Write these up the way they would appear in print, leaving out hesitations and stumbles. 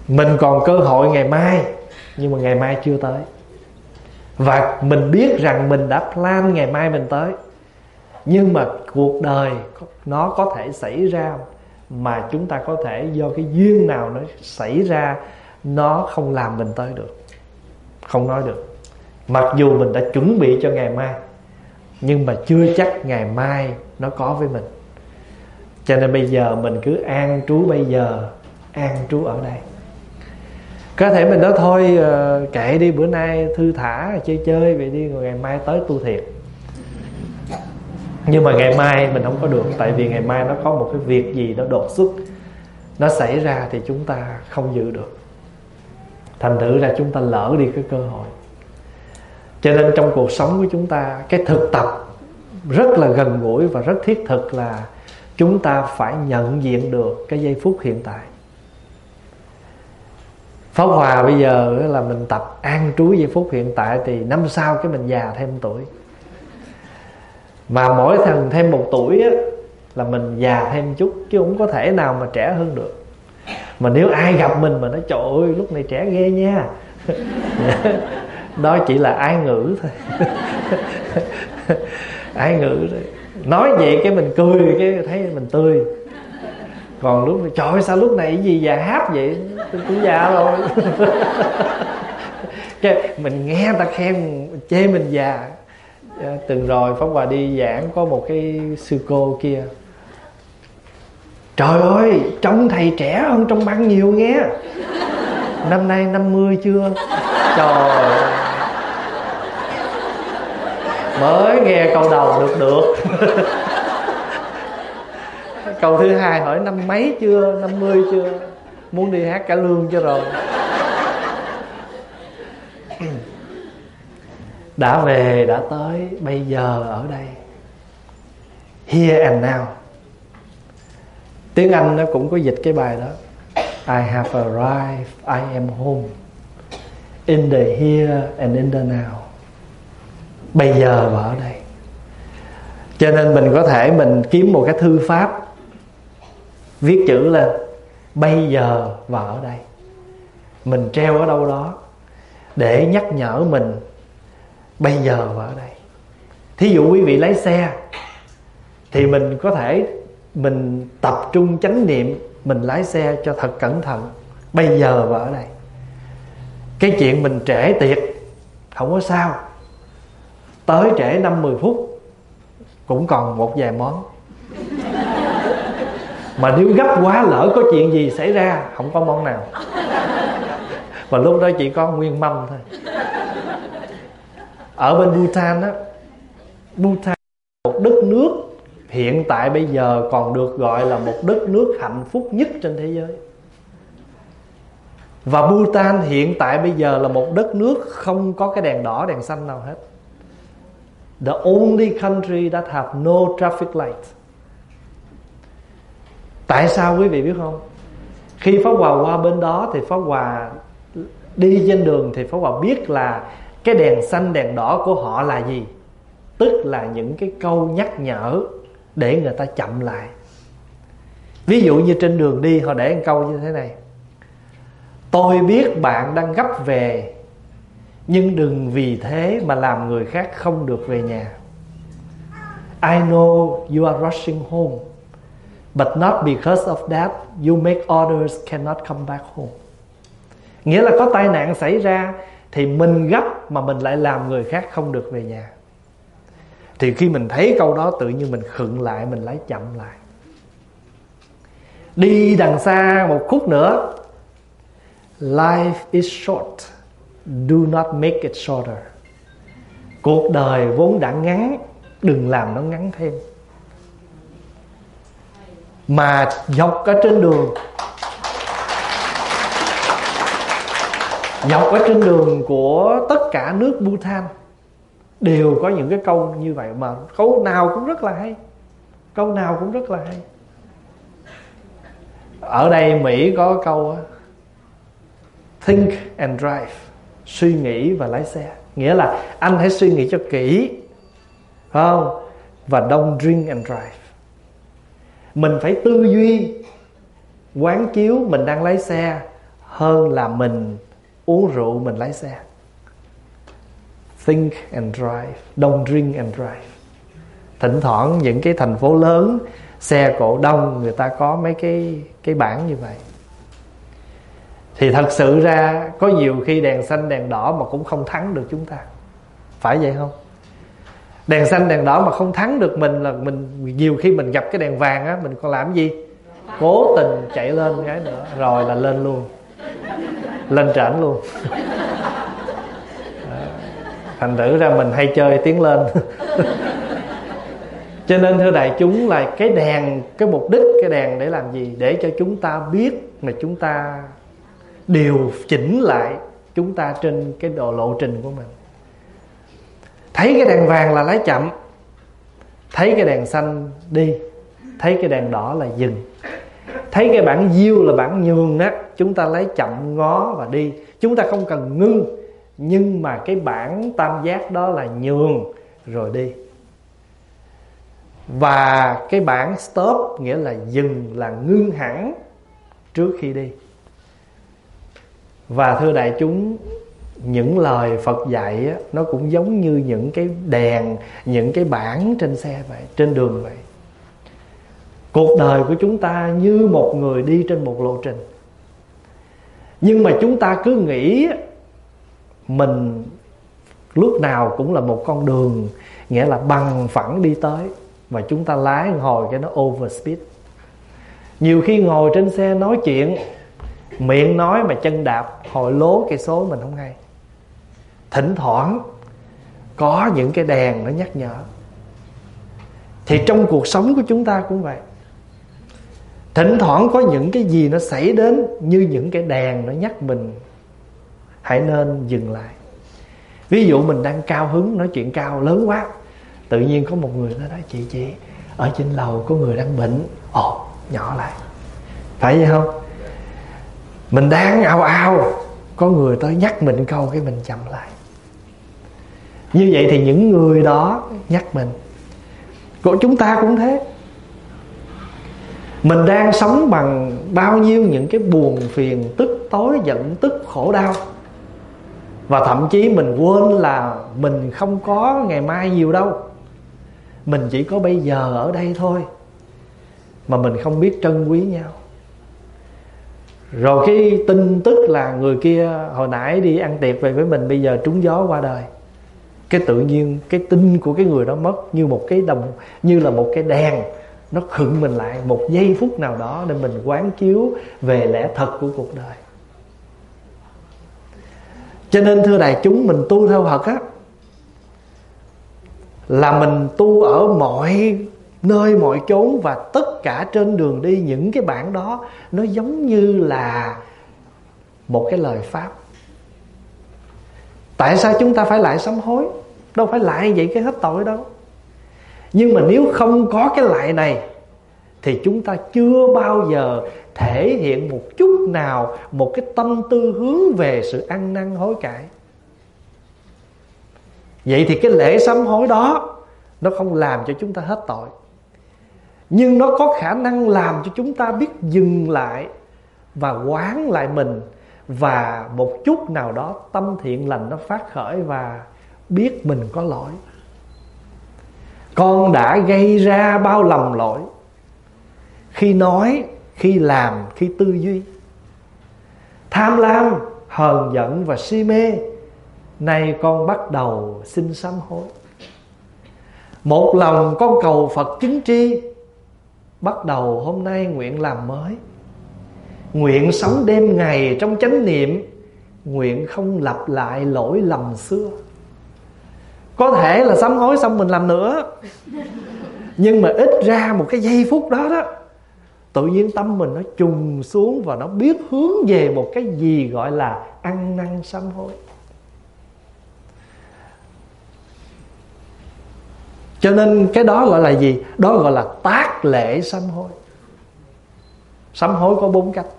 Mình còn cơ hội ngày mai, nhưng mà ngày mai chưa tới. Và mình biết rằng mình đã plan ngày mai mình tới, nhưng mà cuộc đời nó có thể xảy ra mà chúng ta có thể do cái duyên nào nó xảy ra, nó không làm mình tới được. Không nói được. Mặc dù mình đã chuẩn bị cho ngày mai, nhưng mà chưa chắc ngày mai nó có với mình. Cho nên bây giờ mình cứ an trú bây giờ, an trú ở đây. Có thể mình nói thôi kệ đi, bữa nay thư thả chơi chơi vậy đi, rồi ngày mai tới tu thiệt. Nhưng mà ngày mai mình không có được. Tại vì ngày mai nó có một cái việc gì đó đột xuất, nó xảy ra thì chúng ta không giữ được. Thành thử ra chúng ta lỡ đi cái cơ hội. Cho nên trong cuộc sống của chúng ta, cái thực tập rất là gần gũi và rất thiết thực là chúng ta phải nhận diện được cái giây phút hiện tại. Pháp Hòa bây giờ là mình tập an trú giây phút hiện tại, thì năm sau cái mình già thêm tuổi. Mà mỗi thằng thêm 1 tuổi á, là mình già thêm chút, chứ không có thể nào mà trẻ hơn được. Mà nếu ai gặp mình mà nói trời ơi lúc này trẻ ghê nha, đó chỉ là ái ngữ thôi. Ái ngữ thôi. Nói vậy cái mình cười, cái thấy mình tươi. Còn lúc này trời ơi sao lúc này cái gì già háp vậy, tôi cũng già rồi. Cái mình nghe ta khen chê mình già. Từng rồi Pháp Hòa đi giảng, có một cái sư cô kia, trời ơi trông thầy trẻ hơn trong băng nhiều nghe, năm nay 50 chưa. Trời ơi, mới nghe câu đầu được. Câu thứ hai hỏi năm mấy chưa, 50 chưa, muốn đi hát cải lương cho rồi. Đã về, đã tới, bây giờ ở đây, here and now. Tiếng Anh nó cũng có dịch cái bài đó, I have arrived, I am home, in the here and in the now. Bây giờ và ở đây. Cho nên mình có thể mình kiếm một cái thư pháp, viết chữ lên bây giờ và ở đây, mình treo ở đâu đó để nhắc nhở mình bây giờ và ở đây. Thí dụ quý vị lái xe thì mình có thể mình tập trung chánh niệm, mình lái xe cho thật cẩn thận, bây giờ và ở đây. Cái chuyện mình trễ tiệc không có sao, tới trễ 5-10 phút cũng còn một vài món. Mà nếu gấp quá, lỡ có chuyện gì xảy ra, không có món nào. Và lúc đó chỉ có nguyên mâm thôi. Ở bên Bhutan á, Bhutan là một đất nước hiện tại bây giờ còn được gọi là một đất nước hạnh phúc nhất trên thế giới. Và Bhutan hiện tại bây giờ là một đất nước không có cái đèn đỏ, đèn xanh nào hết. The only country that have no traffic light. Tại sao quý vị biết không? Khi Pháp Hòa qua bên đó thì Pháp Hòa đi trên đường thì Pháp Hòa biết là cái đèn xanh đèn đỏ của họ là gì. Tức là những cái câu nhắc nhở để người ta chậm lại. Ví dụ như trên đường đi họ để một câu như thế này: tôi biết bạn đang gấp về, nhưng đừng vì thế mà làm người khác không được về nhà. I know you are rushing home, but not because of that you make others cannot come back home. Nghĩa là có tai nạn xảy ra thì mình gấp mà mình lại làm người khác không được về nhà. Thì khi mình thấy câu đó tự nhiên mình khựng lại, mình lái chậm lại. Đi đằng xa một khúc nữa: life is short, do not make it shorter. Cuộc đời vốn đã ngắn, đừng làm nó ngắn thêm. Mà dọc ở trên đường, dọc ở trên đường của tất cả nước Bhutan đều có những cái câu như vậy, mà câu nào cũng rất là hay. Câu nào cũng rất là hay. Ở đây Mỹ có câu think and drive, suy nghĩ và lái xe. Nghĩa là anh hãy suy nghĩ cho kỹ, phải không? Và don't drink and drive. Mình phải tư duy, quán chiếu mình đang lái xe, hơn là mình uống rượu mình lái xe. Think and drive, don't drink and drive. Thỉnh thoảng những cái thành phố lớn, xe cộ đông, người ta có mấy cái bảng như vậy. Thì thật sự ra có nhiều khi đèn xanh đèn đỏ mà cũng không thắng được chúng ta. Phải vậy không? Đèn xanh đèn đỏ mà không thắng được mình là nhiều khi mình gặp cái đèn vàng á, mình còn làm gì? Cố tình chạy lên cái nữa, rồi là lên luôn, lên trển luôn. Thành thử ra mình hay chơi tiến lên. Cho nên thưa đại chúng là cái đèn, cái mục đích cái đèn để làm gì? Để cho chúng ta biết mà chúng ta điều chỉnh lại chúng ta trên cái lộ trình của mình. Thấy cái đèn vàng là lái chậm, thấy cái đèn xanh đi, thấy cái đèn đỏ là dừng, thấy cái bảng yield là bảng nhường á, chúng ta lấy chậm ngó và đi. Chúng ta không cần ngưng, nhưng mà cái bảng tam giác đó là nhường rồi đi. Và cái bảng stop nghĩa là dừng, là ngưng hẳn trước khi đi. Và thưa đại chúng, những lời Phật dạy á, nó cũng giống như những cái đèn, những cái bảng trên xe vậy, trên đường vậy. Cuộc đời của chúng ta như một người đi trên một lộ trình. Nhưng mà chúng ta cứ nghĩ mình lúc nào cũng là một con đường, nghĩa là bằng phẳng đi tới, và chúng ta lái hồi cái nó overspeed. Nhiều khi ngồi trên xe nói chuyện, miệng nói mà chân đạp hồi lố cây số mình không hay. Thỉnh thoảng có những cái đèn nó nhắc nhở. Thì trong cuộc sống của chúng ta cũng vậy. Thỉnh thoảng có những cái gì nó xảy đến như những cái đèn nó nhắc mình hãy nên dừng lại. Ví dụ mình đang cao hứng, nói chuyện cao lớn quá, tự nhiên có một người nói chị ở trên lầu có người đang bệnh. Ồ, nhỏ lại. Phải vậy không? Mình đang ào ào, có người tới nhắc mình câu, cái mình chậm lại. Như vậy thì những người đó nhắc mình. Của chúng ta cũng thế. Mình đang sống bằng bao nhiêu những cái buồn phiền, tức tối, giận tức, khổ đau. Và thậm chí mình quên là mình không có ngày mai nhiều đâu. Mình chỉ có bây giờ ở đây thôi. Mà mình không biết trân quý nhau. Rồi cái tin tức là người kia hồi nãy đi ăn tiệc về với mình, bây giờ trúng gió qua đời. Cái tự nhiên cái tin của cái người đó mất, như một cái như là một cái đèn, nó khựng mình lại một giây phút nào đó để mình quán chiếu về lẽ thật của cuộc đời. Cho nên thưa đại chúng, mình tu theo Phật á, là mình tu ở mọi nơi mọi chốn, và tất cả trên đường đi những cái bảng đó nó giống như là một cái lời pháp. Tại sao chúng ta phải lại sám hối? Đâu phải lại vậy cái hết tội đâu. Nhưng mà nếu không có cái lại này thì chúng ta chưa bao giờ thể hiện một chút nào một cái tâm tư hướng về sự ăn năn hối cải. Vậy thì cái lễ sám hối đó nó không làm cho chúng ta hết tội, nhưng nó có khả năng làm cho chúng ta biết dừng lại và quán lại mình, và một chút nào đó tâm thiện lành nó phát khởi và biết mình có lỗi. Con đã gây ra bao lầm lỗi khi nói, khi làm, khi tư duy. Tham lam, hờn giận và si mê, nay con bắt đầu xin sám hối. Một lòng con cầu Phật chứng tri, bắt đầu hôm nay nguyện làm mới. Nguyện sống đêm ngày trong chánh niệm, nguyện không lặp lại lỗi lầm xưa. Có thể là sám hối xong mình làm nữa, nhưng mà ít ra một cái giây phút đó đó, tự nhiên tâm mình nó trùng xuống và nó biết hướng về một cái gì gọi là ăn năn sám hối. Cho nên cái đó gọi là gì? Đó gọi là tác lễ sám hối. Sám hối có 4 cách.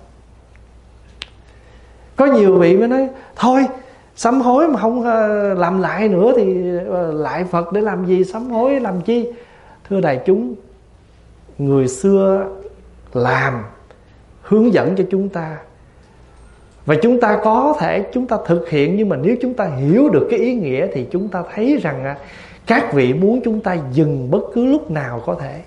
Có nhiều vị mới nói thôi sám hối mà không làm lại nữa thì lại Phật để làm gì, sám hối làm chi? Thưa đại chúng, người xưa làm hướng dẫn cho chúng ta Và chúng ta có thể chúng ta thực hiện, nhưng mà nếu chúng ta hiểu được cái ý nghĩa thì chúng ta thấy rằng các vị muốn chúng ta dừng bất cứ lúc nào có thể.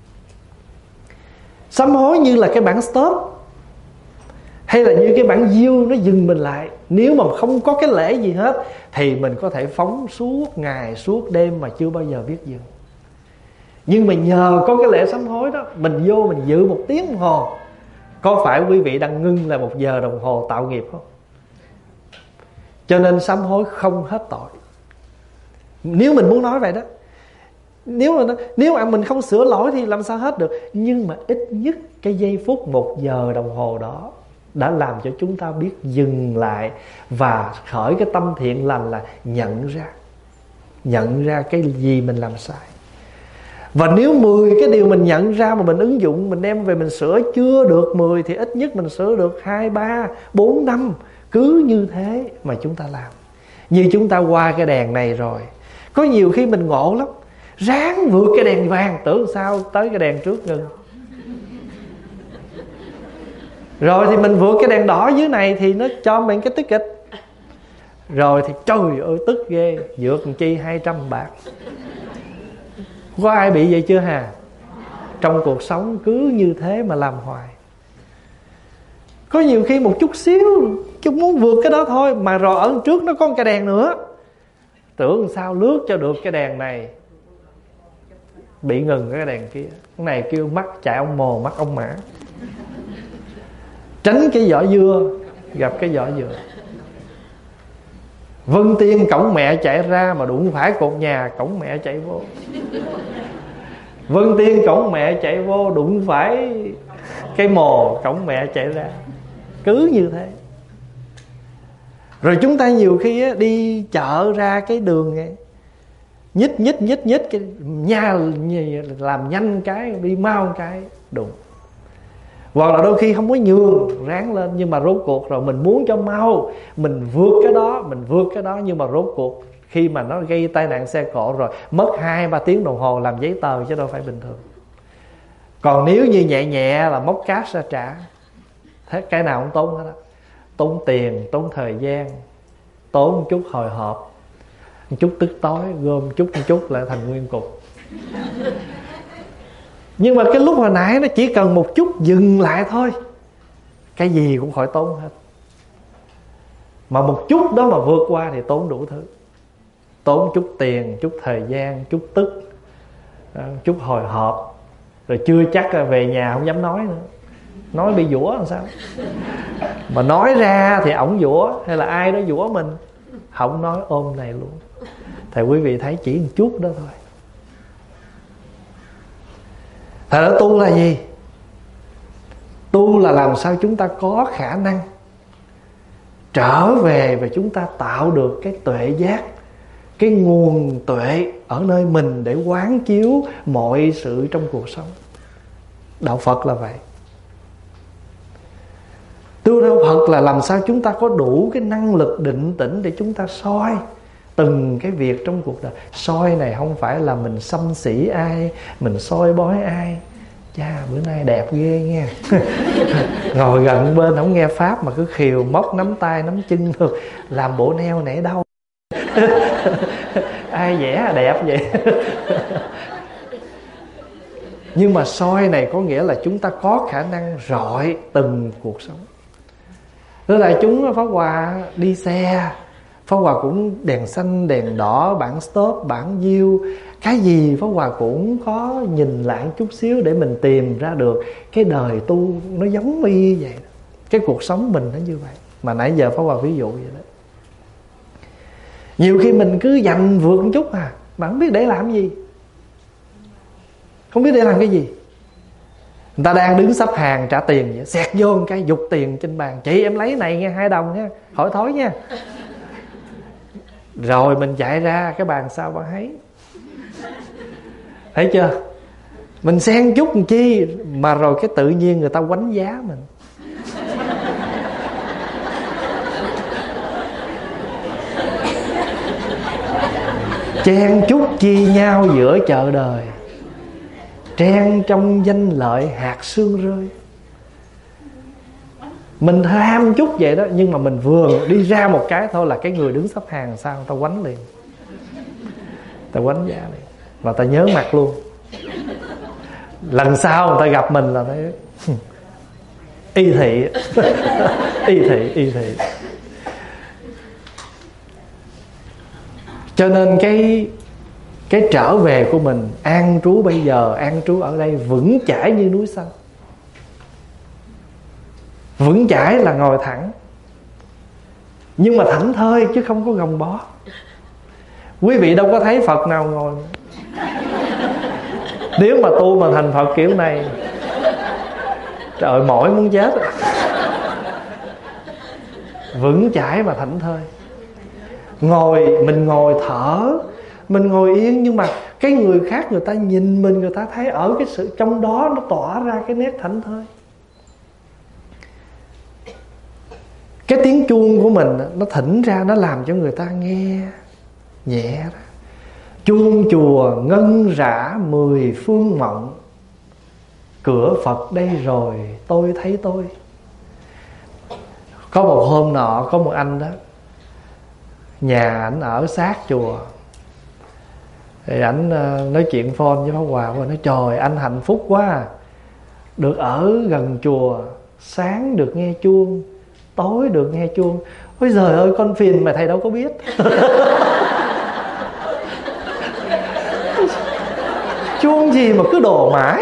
Sám hối như là cái bản stop, hay là như cái bản diêu nó dừng mình lại. Nếu mà không có cái lễ gì hết thì mình có thể phóng suốt ngày suốt đêm mà chưa bao giờ biết dừng. Nhưng mà nhờ có cái lễ sám hối đó, mình vô mình dự 1 tiếng đồng hồ. Có phải quý vị đang ngưng là 1 giờ đồng hồ tạo nghiệp không? Cho nên sám hối không hết tội. Nếu mình muốn nói vậy đó, nếu mà mình không sửa lỗi thì làm sao hết được. Nhưng mà ít nhất cái giây phút 1 giờ đồng hồ đó đã làm cho chúng ta biết dừng lại và khởi cái tâm thiện lành, là nhận ra cái gì mình làm sai. Và nếu 10 cái điều mình nhận ra mà mình ứng dụng, mình đem về mình sửa chưa được 10 thì ít nhất mình sửa được 2, 3, 4, 5. Cứ như thế mà chúng ta làm. Như chúng ta qua cái đèn này rồi, có nhiều khi mình ngộ lắm, ráng vượt cái đèn vàng, tưởng sao tới cái đèn trước ngừng. Rồi thì mình vượt cái đèn đỏ dưới này thì nó cho mình cái ticket. Rồi thì trời ơi tức ghê, vượt làm chi 200 bạc. Có ai bị vậy chưa hà? Trong cuộc sống cứ như thế mà làm hoài. Có nhiều khi một chút xíu chúng muốn vượt cái đó thôi, mà rồi ở trước nó có một cái đèn nữa, tưởng sao lướt cho được cái đèn này, bị ngừng cái đèn kia. Cái này kêu mắt chạy ông mồ mắt ông mã. Tránh cái vỏ dưa gặp cái vỏ dừa. Vân Tiên cổng mẹ chạy ra mà đụng phải cột nhà, cổng mẹ chạy vô. Vân Tiên cổng mẹ chạy vô đụng phải cái mồ, cổng mẹ chạy ra. Cứ như thế. Rồi chúng ta nhiều khi đi chợ ra cái đường này, nhích cái nha, làm nhanh cái đi mau cái đụng. Hoặc là đôi khi không có nhường, ráng lên, nhưng mà rốt cuộc rồi mình muốn cho mau, mình vượt cái đó, nhưng mà rốt cuộc khi mà nó gây tai nạn xe cộ rồi mất 2-3 tiếng đồng hồ làm giấy tờ chứ đâu phải bình thường. Còn nếu như nhẹ nhẹ là móc cash ra trả, thế cái nào cũng tốn hết đó. Tốn tiền, tốn thời gian, tốn một chút hồi hộp, một chút tức tối, gom một chút lại thành nguyên cục. Nhưng mà cái lúc hồi nãy nó chỉ cần một chút dừng lại thôi, cái gì cũng khỏi tốn hết. Mà một chút đó mà vượt qua thì tốn đủ thứ. Tốn chút tiền, chút thời gian, chút tức, chút hồi hộp. Rồi chưa chắc là về nhà không dám nói nữa, nói bị giũa làm sao. Mà nói ra thì ổng giũa, hay là ai đó giũa mình, không nói ôm này luôn. Thì quý vị thấy chỉ một chút đó thôi. Thật ra tu là gì? Tu là làm sao chúng ta có khả năng trở về và chúng ta tạo được cái tuệ giác, cái nguồn tuệ ở nơi mình để quán chiếu mọi sự trong cuộc sống. Đạo Phật là vậy. Tu Đạo Phật là làm sao chúng ta có đủ cái năng lực định tĩnh để chúng ta soi từng cái việc trong cuộc đời. Soi này không phải là mình xăm xỉ ai, mình soi bói ai. Chà, bữa nay đẹp ghê nha. Ngồi gần bên không nghe pháp mà cứ khiều móc nắm tay nắm chân được, làm bộ neo nẻ đau. Ai vẽ đẹp vậy. Nhưng mà soi này có nghĩa là chúng ta có khả năng rọi từng cuộc sống. Tức là chúng Pháp Hòa đi xe, Pháp Hòa cũng đèn xanh, đèn đỏ, bản stop, bản diêu, cái gì Pháp Hòa cũng có nhìn lại chút xíu để mình tìm ra được cái đời tu nó giống y vậy. Cái cuộc sống mình nó như vậy. Mà nãy giờ Pháp Hòa ví dụ vậy đó. Nhiều khi mình cứ dành vượt một chút mà không biết để làm gì, không biết để làm cái gì. Người ta đang đứng sắp hàng trả tiền vậy, xẹt vô một cái giục tiền trên bàn: chị em lấy này nghe, 2 đồng nha, khỏi thối nha. Rồi mình chạy ra cái bàn sau bà thấy. Thấy chưa? Mình xen chút làm chi mà rồi cái tự nhiên người ta quánh giá mình. Chen chút chi nhau giữa chợ đời, chen trong danh lợi hạt sương rơi. Mình ham chút vậy đó, nhưng mà mình vừa đi ra một cái thôi là cái người đứng sắp hàng sau người ta quánh liền, ta quánh giá liền, và ta nhớ mặt luôn. Lần sau người ta gặp mình là thấy y thị y thị. Cho nên cái trở về của mình, an trú bây giờ, an trú ở đây vững chãi như núi xanh. Vững chãi là ngồi thẳng, nhưng mà thảnh thơi chứ không có gồng bó. Quý vị đâu có thấy Phật nào ngồi. Nếu mà tu mà thành Phật kiểu này, trời mỏi muốn chết. Vững chãi và thảnh thơi. Mình ngồi thở, mình ngồi yên, nhưng mà cái người khác người ta nhìn mình, người ta thấy ở cái sự trong đó nó tỏa ra cái nét thảnh thơi. Cái tiếng chuông của mình nó thỉnh ra, nó làm cho người ta nghe nhẹ đó. Chuông chùa ngân rã 10 phương mộng, cửa Phật đây rồi tôi thấy tôi. Có một hôm nọ, có một anh đó, nhà ảnh ở sát chùa, thì ảnh nói chuyện phone với Pháp Hòa, và nói trời anh hạnh phúc quá, được ở gần chùa, sáng được nghe chuông, tối được nghe chuông. Ôi giời ơi, con phiền mà thầy đâu có biết. Chuông gì mà cứ đổ mãi.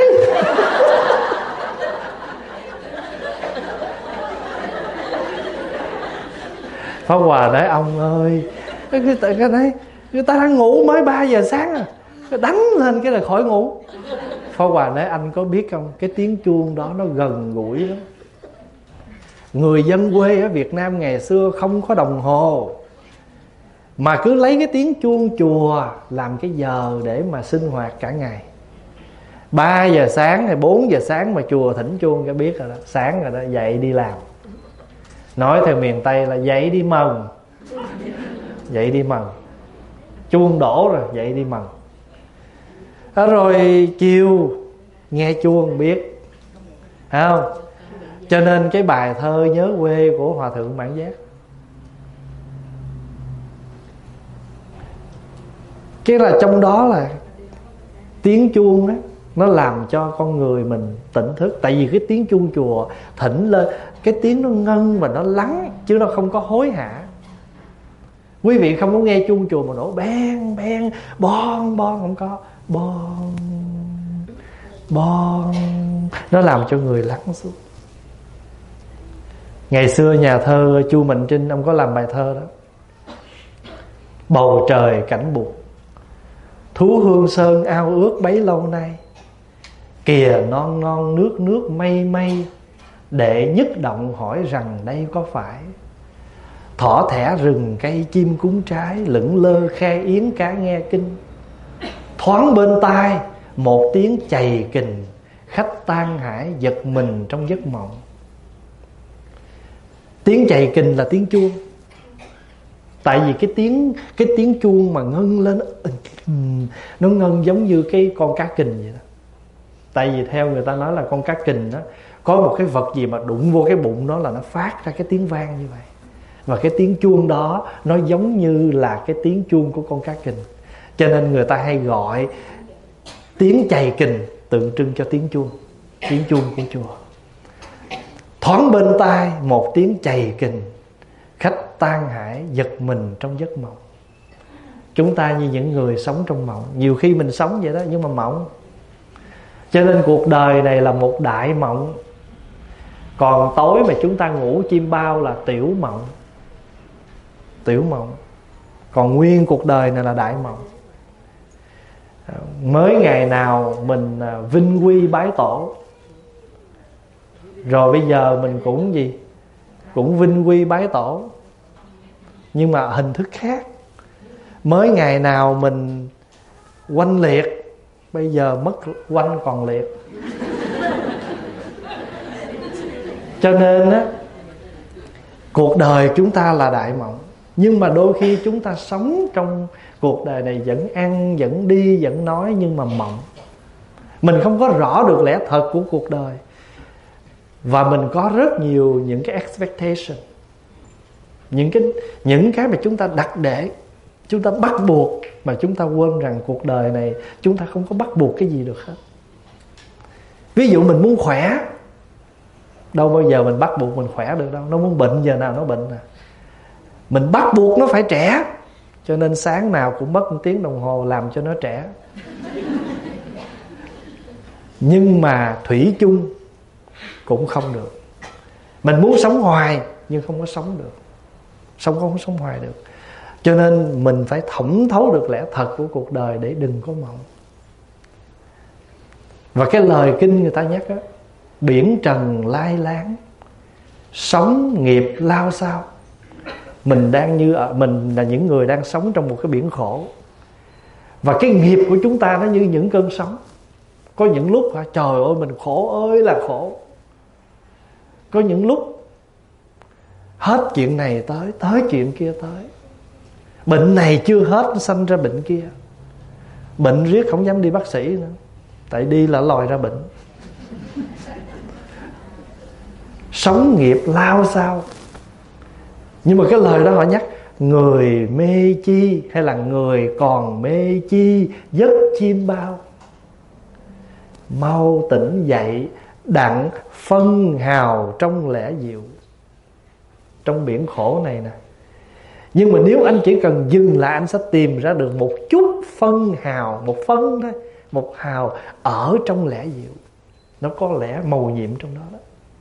Pháp Hòa nói ông ơi, người ta đang ngủ mới 3 giờ sáng à, đánh lên cái là khỏi ngủ. Pháp Hòa nói anh có biết không, cái tiếng chuông đó nó gần gũi lắm. Người dân quê ở Việt Nam ngày xưa không có đồng hồ, mà cứ lấy cái tiếng chuông chùa làm cái giờ để mà sinh hoạt cả ngày. 3 giờ sáng hay 4 giờ sáng mà chùa thỉnh chuông cho biết rồi đó, sáng rồi đó, dậy đi làm. Nói theo miền Tây là dậy đi mần. Dậy đi mần. Chuông đổ rồi, dậy đi mần. Rồi chiều nghe chuông biết, phải không? Cho nên cái bài thơ Nhớ Quê của Hòa Thượng Mãn Giác, cái là trong đó là tiếng chuông đó, nó làm cho con người mình tỉnh thức. Tại vì cái tiếng chuông chùa thỉnh lên, cái tiếng nó ngân và nó lắng, chứ nó không có hối hả. Quý vị không có nghe chuông chùa mà nổ beng beng, bon bon, không có bon bon, nó làm cho người lắng xuống. Ngày xưa nhà thơ Chu Mạnh Trinh, ông có làm bài thơ đó: bầu trời cảnh buồn, thú hương sơn ao ước bấy lâu nay, kìa non non nước nước mây mây, đệ nhất động hỏi rằng đây có phải. Thỏ thẻ rừng cây chim cúng trái, lững lơ khai yến cá nghe kinh. Thoáng bên tai một tiếng chày kình, khách tan hải giật mình trong giấc mộng. Tiếng chày kình là tiếng chuông. Tại vì cái tiếng chuông mà ngân lên, nó ngân giống như cái con cá kình vậy đó. Tại vì theo người ta nói là con cá kình đó, có một cái vật gì mà đụng vô cái bụng nó là nó phát ra cái tiếng vang như vậy. Và cái tiếng chuông đó nó giống như là cái tiếng chuông của con cá kình. Cho nên người ta hay gọi tiếng chày kình tượng trưng cho tiếng chuông của chùa. Thoáng bên tai một tiếng chày kình, khách tan hải giật mình trong giấc mộng. Chúng ta như những người sống trong mộng. Nhiều khi mình sống vậy đó, nhưng mà mộng. Cho nên cuộc đời này là một đại mộng. Còn tối mà chúng ta ngủ chim bao là tiểu mộng. Tiểu mộng. Còn nguyên cuộc đời này là đại mộng. Mới ngày nào mình vinh quy bái tổ, rồi bây giờ mình cũng gì? Cũng vinh quy bái tổ, nhưng mà hình thức khác. Mới ngày nào mình oanh liệt, bây giờ mất oanh còn liệt. Cho nên á, cuộc đời chúng ta là đại mộng. Nhưng mà đôi khi chúng ta sống trong cuộc đời này vẫn ăn, vẫn đi, vẫn nói, nhưng mà mộng. Mình không có rõ được lẽ thật của cuộc đời. Và mình có rất nhiều những cái expectation, những cái mà chúng ta đặt để, chúng ta bắt buộc, mà chúng ta quên rằng cuộc đời này chúng ta không có bắt buộc cái gì được hết. Ví dụ mình muốn khỏe, đâu bao giờ mình bắt buộc mình khỏe được đâu. Nó muốn bệnh giờ nào nó bệnh à. Mình bắt buộc nó phải trẻ, cho nên sáng nào cũng mất 1 tiếng đồng hồ làm cho nó trẻ. Nhưng mà thủy chung cũng không được. Mình muốn sống hoài nhưng không có sống được, không có sống hoài được. Cho nên mình phải thẩm thấu được lẽ thật của cuộc đời để đừng có mộng. Và cái lời kinh người ta nhắc á, biển trần lai láng, sóng nghiệp lao sao. Mình là những người đang sống trong một cái biển khổ. Và cái nghiệp của chúng ta nó như những cơn sóng. Có những lúc trời ơi mình khổ ơi là khổ. Có những lúc hết chuyện này tới chuyện kia tới. Bệnh này chưa hết nó sanh ra bệnh kia. Bệnh riết không dám đi bác sĩ nữa, tại đi là lòi ra bệnh. Sống nghiệp lao sao. Nhưng mà cái lời đó họ nhắc, người mê chi, hay là người còn mê chi giấc chim bao, mau tỉnh dậy đặng phân hào trong lẽ diệu. Trong biển khổ này nè. Nhưng mà nếu anh chỉ cần dừng lại, anh sẽ tìm ra được một chút phân hào, một phân thôi, một hào ở trong lẽ diệu. Nó có lẽ mầu nhiệm trong đó đó.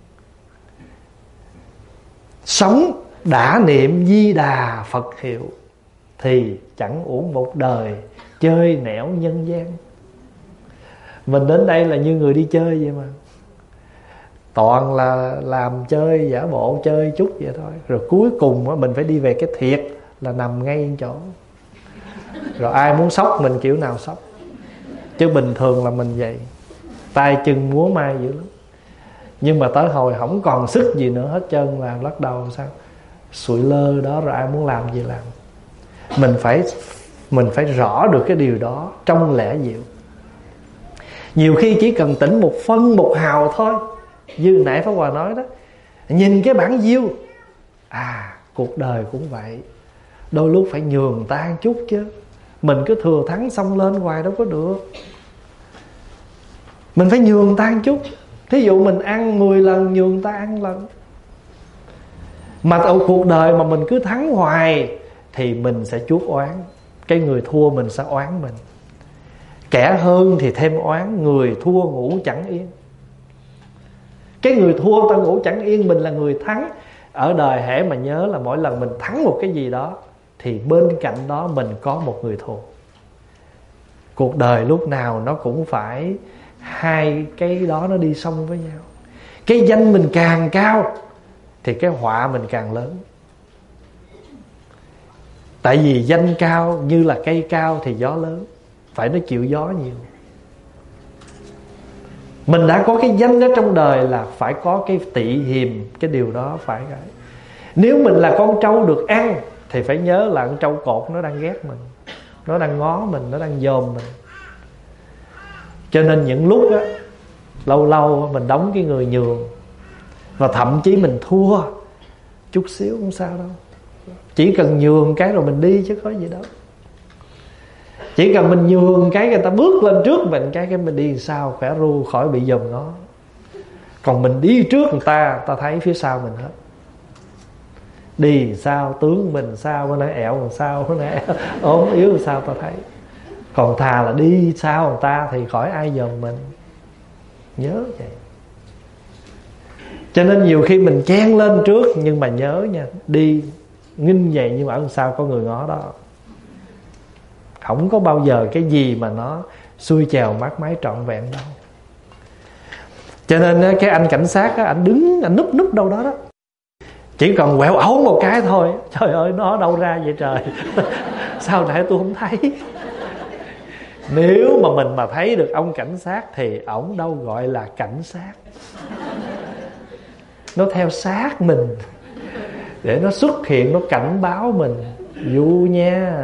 Sống đã niệm Di Đà Phật hiệu, thì chẳng uổng một đời chơi nẻo nhân gian. Mình đến đây là như người đi chơi vậy mà. Toàn là làm chơi, giả bộ chơi chút vậy thôi. Rồi cuối cùng mình phải đi về cái thiệt là nằm ngay chỗ. Rồi ai muốn sốc mình kiểu nào sốc. Chứ bình thường là mình vậy, tay chân múa may dữ lắm. Nhưng mà tới hồi không còn sức gì nữa hết trơn là bắt đầu sao sụi lơ đó, rồi ai muốn làm gì làm. Mình phải rõ được cái điều đó trong lẽ diệu. Nhiều khi chỉ cần tỉnh một phân một hào thôi. Như nãy Pháp Hòa nói đó, nhìn cái bản diêu. Cuộc đời cũng vậy. Đôi lúc phải nhường ta chút chứ. Mình cứ thừa thắng xông lên hoài đâu có được. Mình phải nhường ta chút. Thí dụ mình ăn 10 lần, nhường ta ăn lần. Mà ở cuộc đời mà mình cứ thắng hoài thì mình sẽ chuốc oán. Cái người thua mình sẽ oán mình. Kẻ hơn thì thêm oán. Người thua ngủ chẳng yên. Cái người thua ta ngủ chẳng yên. Mình là người thắng. Ở đời hễ mà nhớ là mỗi lần mình thắng một cái gì đó thì bên cạnh đó mình có một người thua. Cuộc đời lúc nào nó cũng phải hai cái đó nó đi song với nhau. Cái danh mình càng cao thì cái họa mình càng lớn. Tại vì danh cao như là cây cao thì gió lớn, phải nó chịu gió nhiều. Mình đã có cái danh đó trong đời là phải có cái tị hiềm. Cái điều đó phải cái. Nếu mình là con trâu được ăn thì phải nhớ là con trâu cột nó đang ghét mình, nó đang ngó mình, nó đang dòm mình. Cho nên những lúc á, lâu lâu mình đóng cái người nhường. Và thậm chí mình thua chút xíu không sao đâu. Chỉ cần nhường cái rồi mình đi chứ có gì đâu. Chỉ cần mình nhường cái người ta bước lên trước mình, cái mình đi sao khỏe ru khỏi bị dòm nó. Còn mình đi trước người ta thấy phía sau mình hết. Đi sao tướng mình sao, bữa nay ẹo làm sao, bữa nay ốm yếu làm sao ta thấy. Còn thà là đi sau người ta thì khỏi ai dòm mình. Nhớ vậy. Cho nên nhiều khi mình chen lên trước, nhưng mà nhớ nha, đi nghinh vậy nhưng mà ở sau có người ngó đó. Không có bao giờ cái gì mà nó xuôi chèo mát mái trọn vẹn đâu. Cho nên cái anh cảnh sát á, anh đứng, anh núp đâu đó đó. Chỉ cần quẹo ẩu một cái thôi, trời ơi nó ở đâu ra vậy trời. Sao nãy tôi không thấy. Nếu mà mình mà thấy được ông cảnh sát thì ổng đâu gọi là cảnh sát. Nó theo sát mình để nó xuất hiện, nó cảnh báo mình. Dụ nha.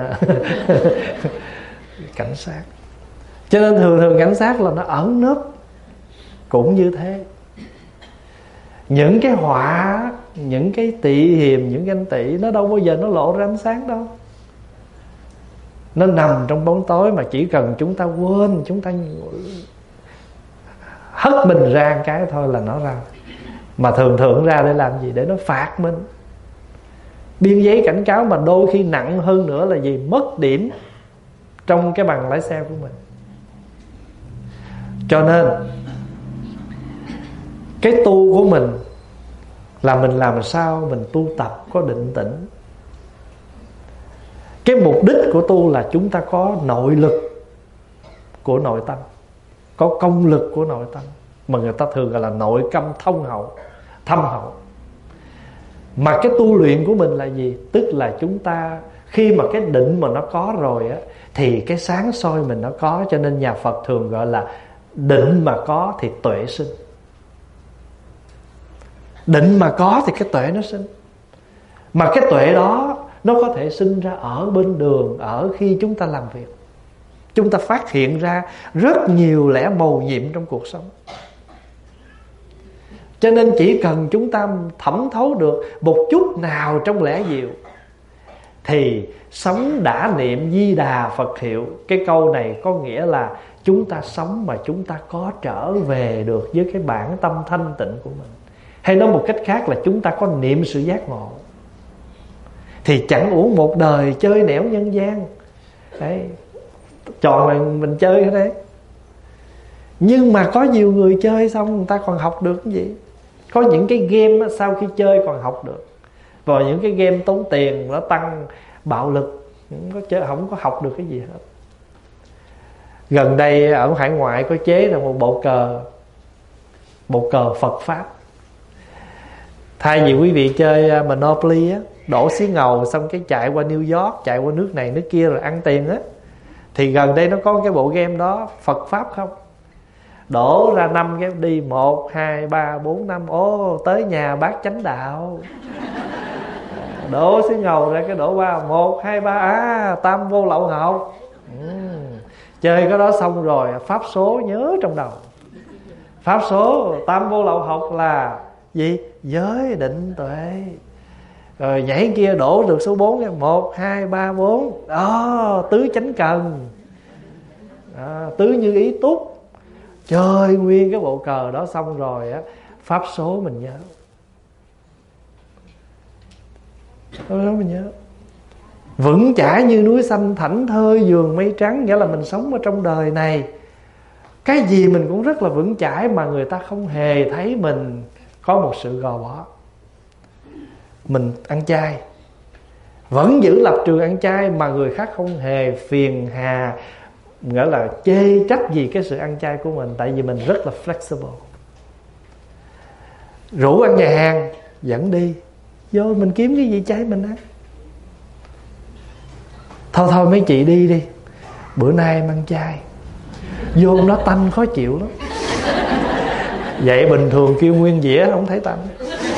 Cảnh sát. Cho nên thường cảnh sát là nó ẩn nấp. Cũng như thế. Những cái họa, những cái tị hiềm, những ganh tị, nó đâu bao giờ nó lộ ra ánh sáng đâu. Nó nằm trong bóng tối, mà chỉ cần chúng ta quên, chúng ta hất mình ra cái thôi là nó ra. Mà thường ra để làm gì? Để nó phạt mình. Biên giấy cảnh cáo mà đôi khi nặng hơn nữa là gì? Mất điểm trong cái bằng lái xe của mình. Cho nên cái tu của mình là mình làm sao mình tu tập có định tĩnh. Cái mục đích của tu là chúng ta có nội lực của nội tâm, có công lực của nội tâm, mà người ta thường gọi là nội câm thông hậu, thâm hậu. Mà cái tu luyện của mình là gì? Tức là chúng ta khi mà cái định mà nó có rồi á, thì cái sáng soi mình nó có. Cho nên nhà Phật thường gọi là định mà có thì tuệ sinh. Định mà có thì cái tuệ nó sinh. Mà cái tuệ đó nó có thể sinh ra ở bên đường, ở khi chúng ta làm việc. Chúng ta phát hiện ra rất nhiều lẽ mầu nhiệm trong cuộc sống. Cho nên chỉ cần chúng ta thẩm thấu được một chút nào trong lẽ diệu, thì sống đã niệm Di Đà Phật hiệu. Cái câu này có nghĩa là chúng ta sống mà chúng ta có trở về được với cái bản tâm thanh tịnh của mình. Hay nói một cách khác là chúng ta có niệm sự giác ngộ, thì chẳng uổng một đời chơi nẻo nhân gian. Đấy, tròn mình chơi cái đấy. Nhưng mà có nhiều người chơi xong người ta còn học được cái gì? Có những cái game sau khi chơi còn học được. Và những cái game tốn tiền, nó tăng bạo lực, không có học được cái gì hết. Gần đây ở hải ngoại có chế ra một bộ cờ Phật Pháp. Thay vì quý vị chơi Monopoly á, đổ xí ngầu xong cái chạy qua New York, chạy qua nước này nước kia rồi ăn tiền á, thì gần đây nó có cái bộ game đó Phật Pháp không. Đổ ra 5 cái đi 1, 2, 3, 4, 5. Ô, tới nhà bác chánh đạo. Đổ xí ngầu ra cái đổ qua 1, 2, 3. Tam vô lậu học. Chơi cái đó xong rồi pháp số nhớ trong đầu. Pháp số tam vô lậu học là gì? Giới định tuệ. Rồi nhảy kia đổ được số 4, 1, 2, 3, 4. Đó, tứ chánh cần. Đó, tứ như ý túc. Chơi nguyên cái bộ cờ đó xong rồi á, pháp số mình nhớ. Pháp số mình nhớ. Vững chãi như núi xanh, thảnh thơi giường mây trắng. Nghĩa là mình sống ở trong đời này, cái gì mình cũng rất là vững chãi, mà người ta không hề thấy mình có một sự gò bó. Mình ăn chay, vẫn giữ lập trường ăn chay, mà người khác không hề phiền hà, nghĩa là chê trách gì cái sự ăn chay của mình. Tại vì mình rất là flexible. Rủ ăn nhà hàng dẫn đi, vô mình kiếm cái gì chay mình ăn. Thôi mấy chị đi đi, bữa nay em ăn chay. Vô nó tanh khó chịu lắm. Vậy bình thường kêu nguyên dĩa không thấy tanh.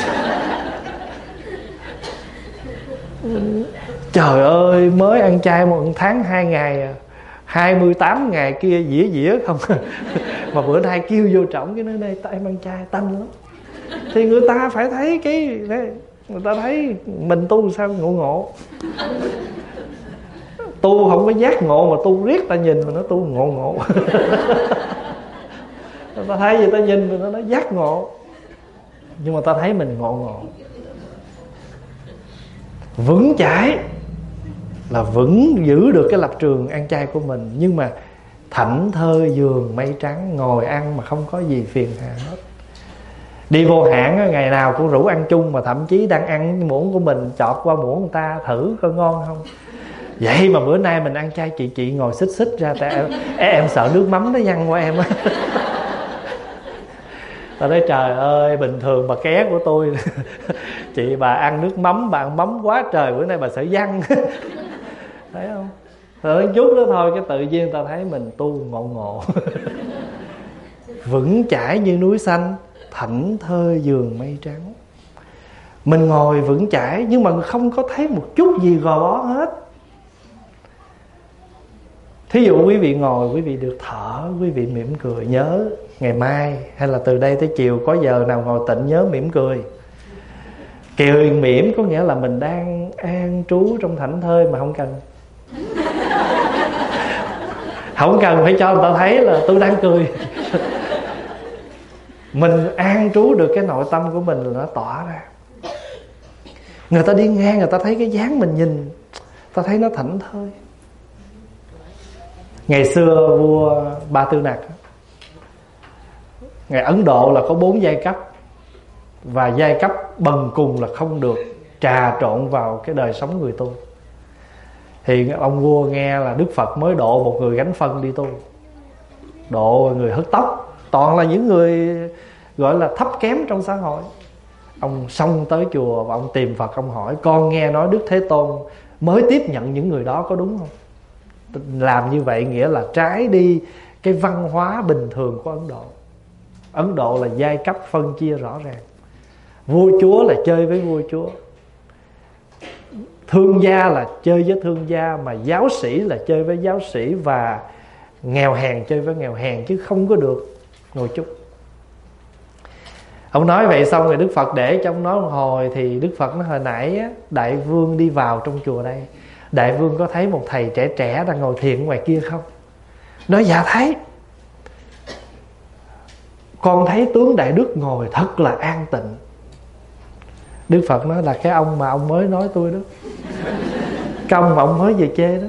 Trời ơi, mới ăn chay 1 tháng 2 ngày à, 28 ngày kia dĩa không. Mà bữa nay kêu vô trọng cái nơi đây em ăn chay tanh lắm. Thì người ta phải thấy cái, người ta thấy mình tu sao ngộ. Tu không có giác ngộ mà tu riết ta nhìn mà nó tu ngộ. Ta thấy gì ta nhìn mình nó giác ngộ, nhưng mà ta thấy mình ngộ. Vững chãi là vững giữ được cái lập trường ăn chay của mình, nhưng mà thảnh thơi giường mây trắng, ngồi ăn mà không có gì phiền hà hết. Đi vô hãng ngày nào cũng rủ ăn chung, mà thậm chí đang ăn muỗng của mình chọt qua muỗng người ta thử coi ngon không. Vậy mà bữa nay mình ăn chay, chị ngồi xích ra, tại em sợ nước mắm nó văng qua em á. Ta nói trời ơi, bình thường bà ké của tôi chị bà ăn nước mắm, bà ăn mắm quá trời, bữa nay bà sợ văng. Thấy không? Rồi chút đó thôi cái tự nhiên ta thấy mình tu ngộ. Vững chãi như núi xanh, thảnh thơi giường mây trắng. Mình ngồi vững chãi nhưng mà không có thấy một chút gì gò bó hết. Thí dụ quý vị ngồi, quý vị được thở, quý vị mỉm cười. Nhớ ngày mai hay là từ đây tới chiều có giờ nào ngồi tịnh nhớ mỉm cười. Cười mỉm có nghĩa là mình đang an trú trong thảnh thơi mà không cần không cần phải cho người ta thấy là tôi đang cười. Mình an trú được cái nội tâm của mình là nó tỏa ra. Người ta đi ngang, người ta thấy cái dáng mình nhìn, ta thấy nó thảnh thơi. Ngày xưa vua Ba Tư Nặc, ngày Ấn Độ là có 4 giai cấp, và giai cấp bần cùng là không được trà trộn vào cái đời sống người tu. Thì ông vua nghe là Đức Phật mới độ một người gánh phân đi tu, độ người hớt tóc, toàn là những người gọi là thấp kém trong xã hội. Ông xông tới chùa và ông tìm Phật, ông hỏi: con nghe nói Đức Thế Tôn mới tiếp nhận những người đó, có đúng không? Làm như vậy nghĩa là trái đi cái văn hóa bình thường của Ấn Độ. Ấn Độ là giai cấp phân chia rõ ràng. Vua chúa là chơi với vua chúa, thương gia là chơi với thương gia, mà giáo sĩ là chơi với giáo sĩ, và nghèo hèn chơi với nghèo hèn, chứ không có được ngồi chung. Ông nói vậy xong rồi Đức Phật để cho ông nói một hồi. Thì Đức Phật nói: hồi nãy á, đại vương đi vào trong chùa đây, đại vương có thấy một thầy trẻ trẻ đang ngồi thiền ngoài kia không? Nói: dạ thấy. Con thấy tướng đại đức ngồi thật là an tịnh. Đức Phật nói: là cái ông mà ông mới nói tôi đó, cái ông mà ông mới về chê đó.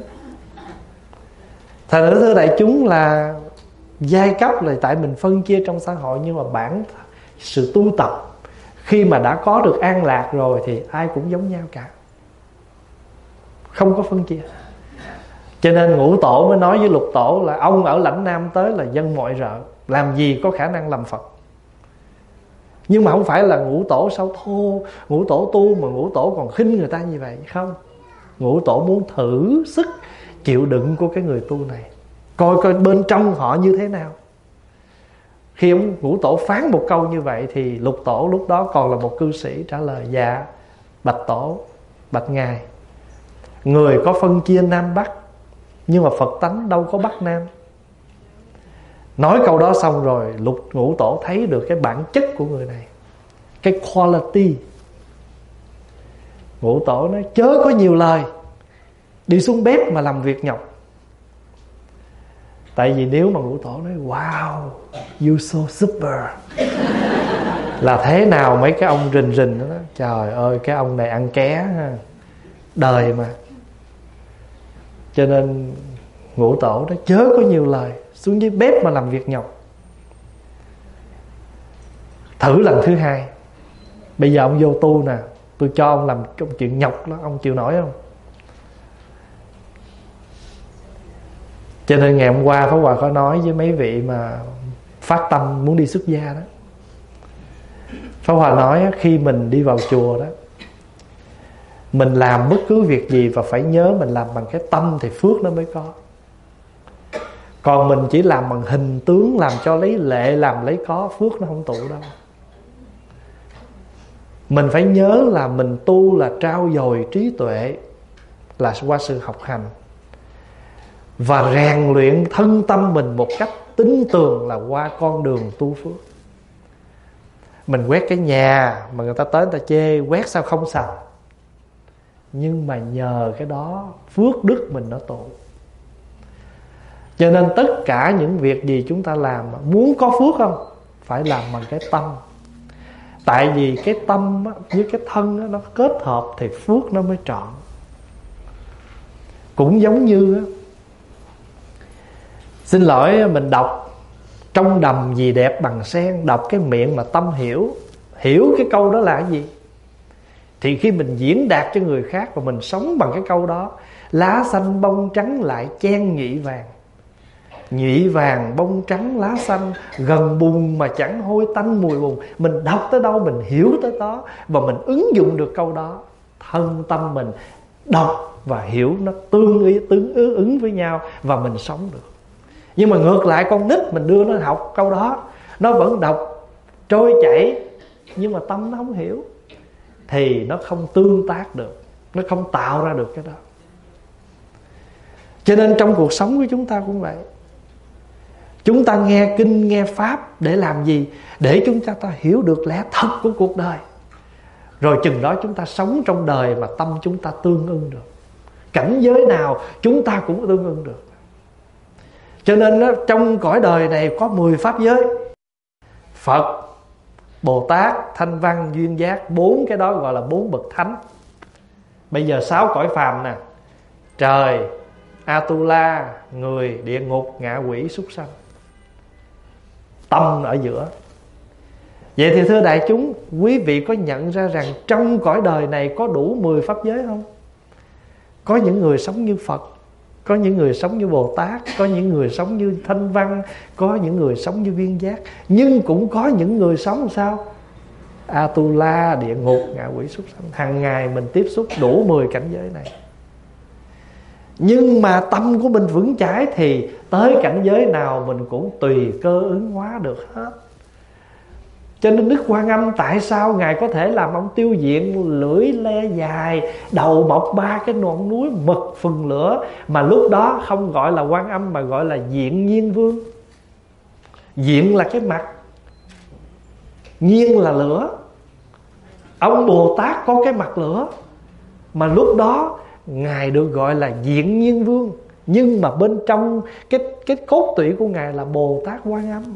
Thành thử thưa đại chúng là giai cấp là tại mình phân chia trong xã hội, nhưng mà sự tu tập khi mà đã có được an lạc rồi thì ai cũng giống nhau cả, không có phân chia. Cho nên Ngũ Tổ mới nói với Lục Tổ là ông ở lãnh Nam tới là dân mọi rợ, làm gì có khả năng làm Phật. Nhưng mà không phải là Ngũ Tổ sao thô, Ngũ Tổ tu mà Ngũ Tổ còn khinh người ta như vậy. Không, Ngũ Tổ muốn thử sức chịu đựng của cái người tu này, coi bên trong họ như thế nào. Khi ông Ngũ Tổ phán một câu như vậy thì Lục Tổ lúc đó còn là một cư sĩ trả lời: dạ bạch Tổ, bạch Ngài, người có phân chia Nam Bắc, nhưng mà Phật tánh đâu có Bắc Nam. Nói câu đó xong rồi Ngũ Tổ thấy được cái bản chất của người này, cái quality. Ngũ Tổ nói: chớ có nhiều lời, đi xuống bếp mà làm việc nhọc. Tại vì nếu mà Ngũ Tổ nói: wow, you so super, là thế nào mấy cái ông rình rình đó, trời ơi cái ông này ăn ké ha, đời mà. Cho nên Ngũ Tổ đó: chớ có nhiều lời, xuống dưới bếp mà làm việc nhọc. Thử lần thứ hai, bây giờ ông vô tu nè, tôi cho ông làm cái chuyện nhọc đó, ông chịu nổi không? Cho nên ngày hôm qua Pháp Hòa có nói với mấy vị mà phát tâm muốn đi xuất gia đó, Pháp Hòa nói khi mình đi vào chùa đó, mình làm bất cứ việc gì và phải nhớ mình làm bằng cái tâm thì phước nó mới có. Còn mình chỉ làm bằng hình tướng, làm cho lấy lệ, làm lấy có, phước nó không tụ đâu. Mình phải nhớ là mình tu là trau dồi trí tuệ, là qua sự học hành, và rèn luyện thân tâm mình một cách tín tường là qua con đường tu phước. Mình quét cái nhà mà người ta tới người ta chê quét sao không sạch, nhưng mà nhờ cái đó phước đức mình nó tụ. Cho nên tất cả những việc gì chúng ta làm, muốn có phước không, phải làm bằng cái tâm. Tại vì cái tâm với cái thân nó kết hợp thì phước nó mới trọn. Cũng giống như, xin lỗi mình đọc trong đầm gì đẹp bằng sen, đọc cái miệng mà tâm hiểu cái câu đó là cái gì, thì khi mình diễn đạt cho người khác và mình sống bằng cái câu đó: lá xanh bông trắng lại chen nhụy vàng, nhụy vàng bông trắng lá xanh, gần bùn mà chẳng hôi tanh mùi bùn. Mình đọc tới đâu mình hiểu tới đó, và mình ứng dụng được câu đó, thân tâm mình đọc và hiểu nó tương ứng với nhau, và mình sống được. Nhưng mà ngược lại con nít mình đưa nó học câu đó, nó vẫn đọc trôi chảy, nhưng mà tâm nó không hiểu, thì nó không tương tác được, nó không tạo ra được cái đó. Cho nên trong cuộc sống của chúng ta cũng vậy. Chúng ta nghe kinh nghe pháp để làm gì? Để chúng ta hiểu được lẽ thật của cuộc đời. Rồi chừng đó chúng ta sống trong đời mà tâm chúng ta tương ưng được. Cảnh giới nào chúng ta cũng tương ưng được. Cho nên trong cõi đời này có 10 pháp giới: Phật, Bồ Tát, Thanh Văn, Duyên Giác. 4 cái đó gọi là 4 bậc thánh. Bây giờ 6 cõi phàm nè: trời, Atula, người, địa ngục, ngạ quỷ, súc sanh. Tâm ở giữa. Vậy thì thưa đại chúng, quý vị có nhận ra rằng trong cõi đời này có đủ 10 pháp giới không? Có những người sống như Phật, có những người sống như Bồ Tát, có những người sống như Thanh Văn, có những người sống như Viên Giác. Nhưng cũng có những người sống làm sao? Atula, địa ngục, ngạ quỷ, súc sanh. Hàng ngày mình tiếp xúc đủ 10 cảnh giới này. Nhưng mà tâm của mình vững chãi thì tới cảnh giới nào mình cũng tùy cơ ứng hóa được hết. Cho nên Đức Quan Âm tại sao Ngài có thể làm ông tiêu diện lưỡi le dài, đầu mọc 3 cái ngọn núi mực phừng lửa, mà lúc đó không gọi là Quan Âm mà gọi là Diện Nhiên Vương. Diện là cái mặt, nhiên là lửa. Ông Bồ Tát có cái mặt lửa, mà lúc đó Ngài được gọi là Diện Nhiên Vương. Nhưng mà bên trong cái cốt tủy của Ngài là Bồ Tát Quan Âm.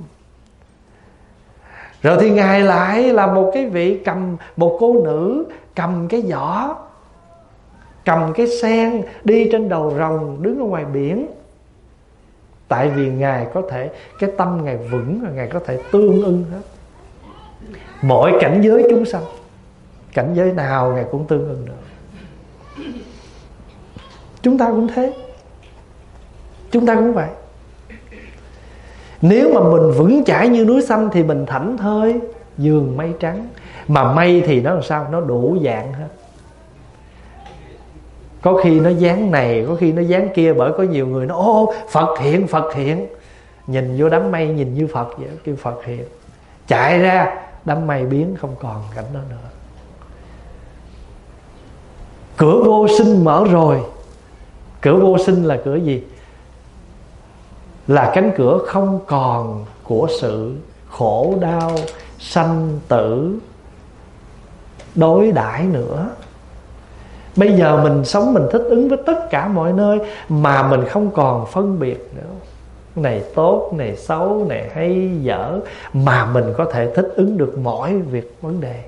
Rồi thì Ngài lại là một cái vị cầm, một cô nữ cầm cái giỏ, cầm cái sen, đi trên đầu rồng, đứng ở ngoài biển. Tại vì Ngài có thể, cái tâm Ngài vững, Ngài có thể tương ưng hết mọi cảnh giới chúng sanh. Cảnh giới nào Ngài cũng tương ưng được. Chúng ta cũng thế. Chúng ta cũng vậy. Nếu mà mình vững chãi như núi xanh thì mình thảnh thơi giường mây trắng. Mà mây thì nó làm sao? Nó đủ dạng hết. Có khi nó dáng này, có khi nó dáng kia. Bởi có nhiều người nó ô Phật hiện, Phật hiện. Nhìn vô đám mây nhìn như Phật vậy, kêu Phật hiện. Chạy ra đám mây biến không còn cảnh đó nữa. Cửa vô sinh mở rồi. Cửa vô sinh là cửa gì? Là cánh cửa không còn của sự khổ đau, sanh tử, đối đãi nữa. Bây giờ mình sống, mình thích ứng với tất cả mọi nơi, mà mình không còn phân biệt nữa. Này tốt, này xấu, này hay, dở. Mà mình có thể thích ứng được mọi việc, vấn đề.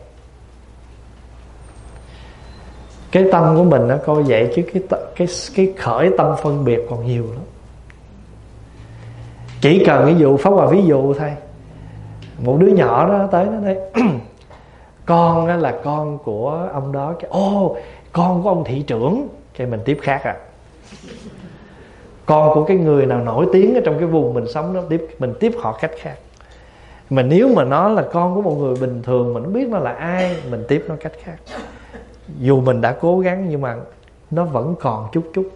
Cái tâm của mình nó coi vậy, chứ cái khởi tâm phân biệt còn nhiều lắm. Chỉ cần ví dụ, Pháp Hòa ví dụ thôi. Một đứa nhỏ đó tới nó đây con là con của ông đó. Cái con của ông thị trưởng. Cái mình tiếp khác à. Con của cái người nào nổi tiếng ở trong cái vùng mình sống đó, mình tiếp họ cách khác. Mà nếu mà nó là con của một người bình thường, mình không biết nó là ai, mình tiếp nó cách khác. Dù mình đã cố gắng nhưng mà nó vẫn còn chút đó.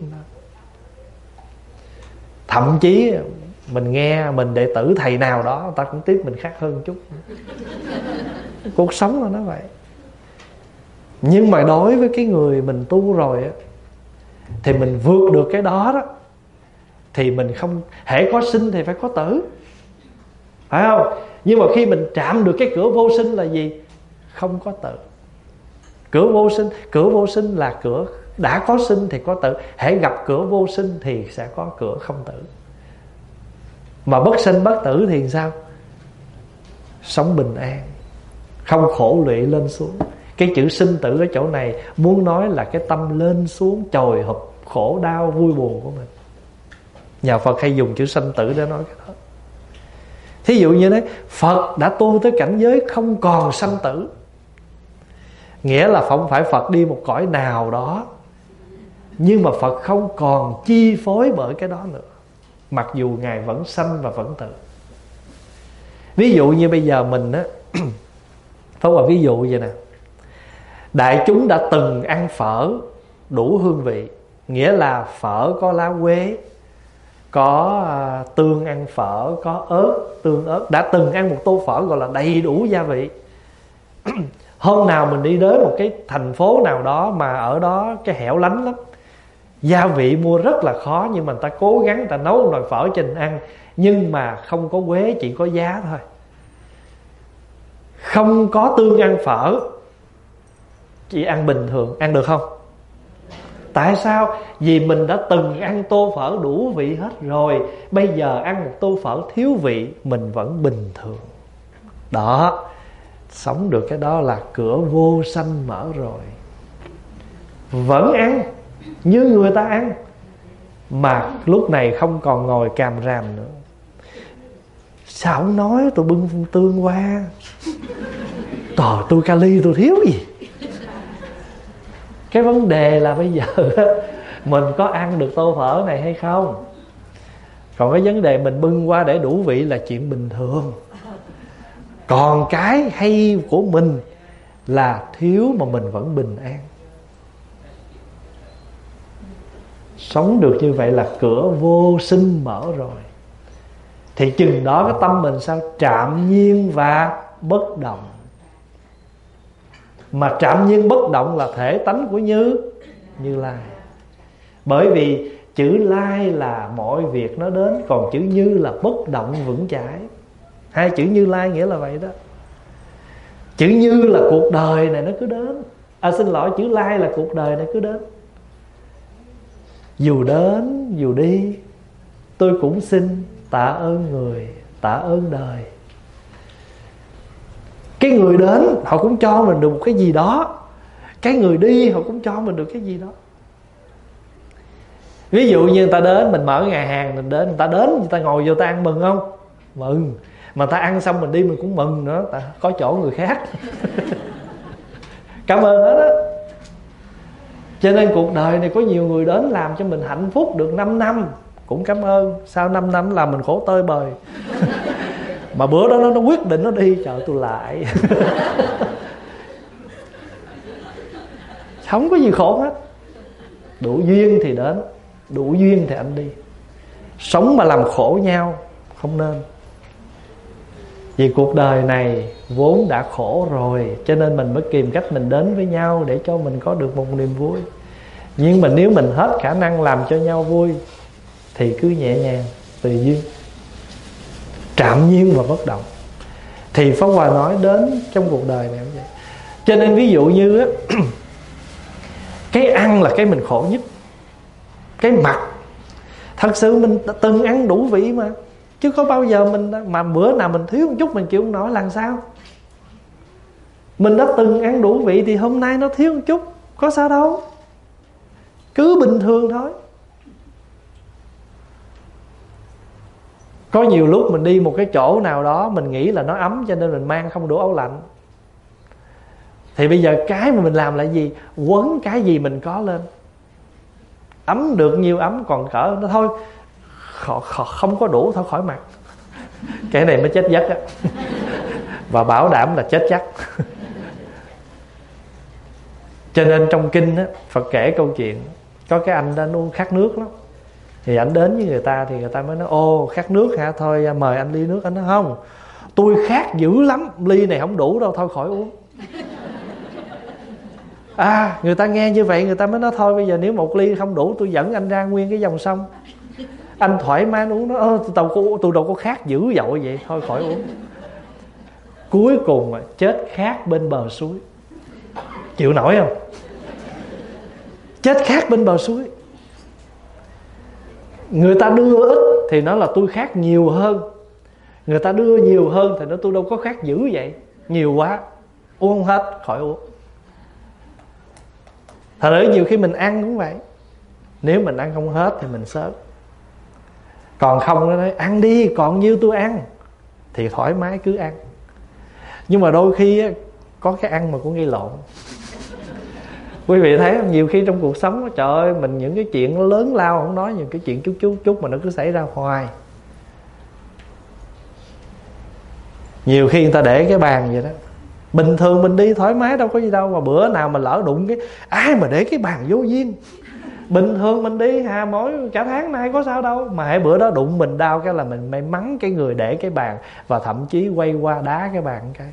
Thậm chí mình nghe mình đệ tử thầy nào đó, người ta cũng tiếp mình khác hơn chút. Cuộc sống là nó vậy. Nhưng mà đối với cái người mình tu rồi á, thì mình vượt được cái đó đó, thì mình không, hễ có sinh thì phải có tử, phải không? Nhưng mà khi mình chạm được cái cửa vô sinh là gì? Không có tử. Cửa vô sinh là cửa đã có sinh thì có tử. Hễ gặp cửa vô sinh thì sẽ có cửa không tử. Mà bất sinh bất tử thì sao? Sống bình an, không khổ lụy lên xuống. Cái chữ sinh tử ở chỗ này muốn nói là cái tâm lên xuống, chồi hụp, khổ đau, vui buồn của mình. Nhà Phật hay dùng chữ sanh tử để nói cái đó. Thí dụ như đấy, Phật đã tu tới cảnh giới không còn sanh tử, nghĩa là không phải Phật đi một cõi nào đó, nhưng mà Phật không còn chi phối bởi cái đó nữa, mặc dù Ngài vẫn sanh và vẫn tử. Ví dụ như bây giờ mình á, Pháp Hòa ví dụ vậy nè. Đại chúng đã từng ăn phở đủ hương vị, nghĩa là phở có lá quế, có tương ăn phở, có ớt, tương ớt. Đã từng ăn một tô phở gọi là đầy đủ gia vị. Hôm nào mình đi đến một cái thành phố nào đó mà ở đó cái hẻo lánh lắm, Gia vị mua rất là khó, nhưng mà người ta cố gắng người ta nấu nồi phở cho mình ăn, nhưng mà không có quế, chỉ có giá thôi. Không có tương ăn phở, chỉ ăn bình thường. Ăn được không? Tại sao? Vì mình đã từng ăn tô phở đủ vị hết rồi, bây giờ ăn một tô phở thiếu vị, mình vẫn bình thường. Đó, sống được cái đó là cửa vô sanh mở rồi. Vẫn ăn như người ta ăn, mà lúc này không còn ngồi càm ràm nữa. Sao không nói tôi bưng tương qua? Trời, tôi kali tôi thiếu gì? Cái vấn đề là bây giờ mình có ăn được tô phở này hay không? Còn cái vấn đề mình bưng qua để đủ vị là chuyện bình thường. Còn cái hay của mình là thiếu mà mình vẫn bình an. Sống được như vậy là cửa vô sinh mở rồi. Thì chừng đó cái tâm mình sao? Trạm nhiên và bất động. Mà trạm nhiên bất động là thể tánh của Như Lai. Bởi vì chữ Lai là mọi việc nó đến, còn chữ Như là bất động vững chãi. Hai chữ Như Lai nghĩa là vậy đó. Chữ Như là cuộc đời này nó cứ đến. Xin lỗi, chữ Lai là cuộc đời này cứ đến. Dù đến dù đi, tôi cũng xin tạ ơn người, tạ ơn đời. Cái người đến họ cũng cho mình được một cái gì đó, cái người đi họ cũng cho mình được cái gì đó. Ví dụ như người ta đến, mình mở nhà hàng, mình đến, người ta đến, người ta ngồi vô ta ăn mừng không? Mừng. Mà ta ăn xong mình đi mình cũng mừng nữa, ta có chỗ người khác. Cảm ơn hết á. Cho nên cuộc đời này có nhiều người đến làm cho mình hạnh phúc được 5 năm, cũng cảm ơn. Sau 5 năm làm mình khổ tơi bời. Mà bữa đó nó quyết định nó đi, trời tôi lại. Không có gì khổ hết. Đủ duyên thì đến, đủ duyên thì anh đi. Sống mà làm khổ nhau không nên. Vì cuộc đời này vốn đã khổ rồi, cho nên mình mới tìm cách mình đến với nhau để cho mình có được một niềm vui. Nhưng mà nếu mình hết khả năng làm cho nhau vui thì cứ nhẹ nhàng, tùy duyên, trạm nhiên và bất động. Thì Pháp Hòa nói đến trong cuộc đời này cũng vậy. Cho nên ví dụ như á, cái ăn là cái mình khổ nhất. Cái mặc, thật sự mình từng ăn đủ vị mà, chứ có bao giờ mình mà bữa nào mình thiếu một chút mình chịu không nổi là sao? Mình đã từng ăn đủ vị thì hôm nay nó thiếu một chút, có sao đâu, cứ bình thường thôi. Có nhiều lúc mình đi một cái chỗ nào đó, mình nghĩ là nó ấm cho nên mình mang không đủ áo lạnh. Thì bây giờ cái mà mình làm là gì? Quấn cái gì mình có lên. Ấm được nhiều ấm, còn cỡ nó thôi không có đủ thôi khỏi mặc. Cái này mới chết giấc á. Và bảo đảm là chết chắc. Cho nên trong kinh á, Phật kể câu chuyện có cái anh đó uống khát nước lắm. Thì anh đến với người ta thì người ta mới nói: ô khát nước hả, thôi mời anh ly nước. Anh nói không, tôi khát dữ lắm, ly này không đủ đâu, thôi khỏi uống. Người ta nghe như vậy người ta mới nói thôi bây giờ nếu một ly không đủ, tôi dẫn anh ra nguyên cái dòng sông, anh thoải mái uống. Nó tôi đâu có khát dữ dội vậy, thôi khỏi uống. Cuối cùng chết khát bên bờ suối. Chịu nổi không? Chết khát bên bờ suối. Người ta đưa ít thì nó là tôi khát nhiều hơn, người ta đưa nhiều hơn thì nó tôi đâu có khát dữ vậy, nhiều quá uống không hết, khỏi uống. Thật ra nhiều khi mình ăn cũng vậy, nếu mình ăn không hết thì mình sớt. Còn không nó nói ăn đi, còn như tôi ăn thì thoải mái cứ ăn. Nhưng mà đôi khi có cái ăn mà cũng gây lộn. Quý vị thấy không? Nhiều khi trong cuộc sống, trời ơi, mình những cái chuyện nó lớn lao không nói, những cái chuyện chút mà nó cứ xảy ra hoài. Nhiều khi người ta để cái bàn vậy đó, bình thường mình đi thoải mái đâu có gì đâu, mà bữa nào mà lỡ đụng cái ai mà để cái bàn vô duyên. Bình thường mình đi mỗi cả tháng nay có sao đâu, mà hãy bữa đó đụng mình đau cái là mình may mắn cái người để cái bàn, và thậm chí quay qua đá cái bàn cái.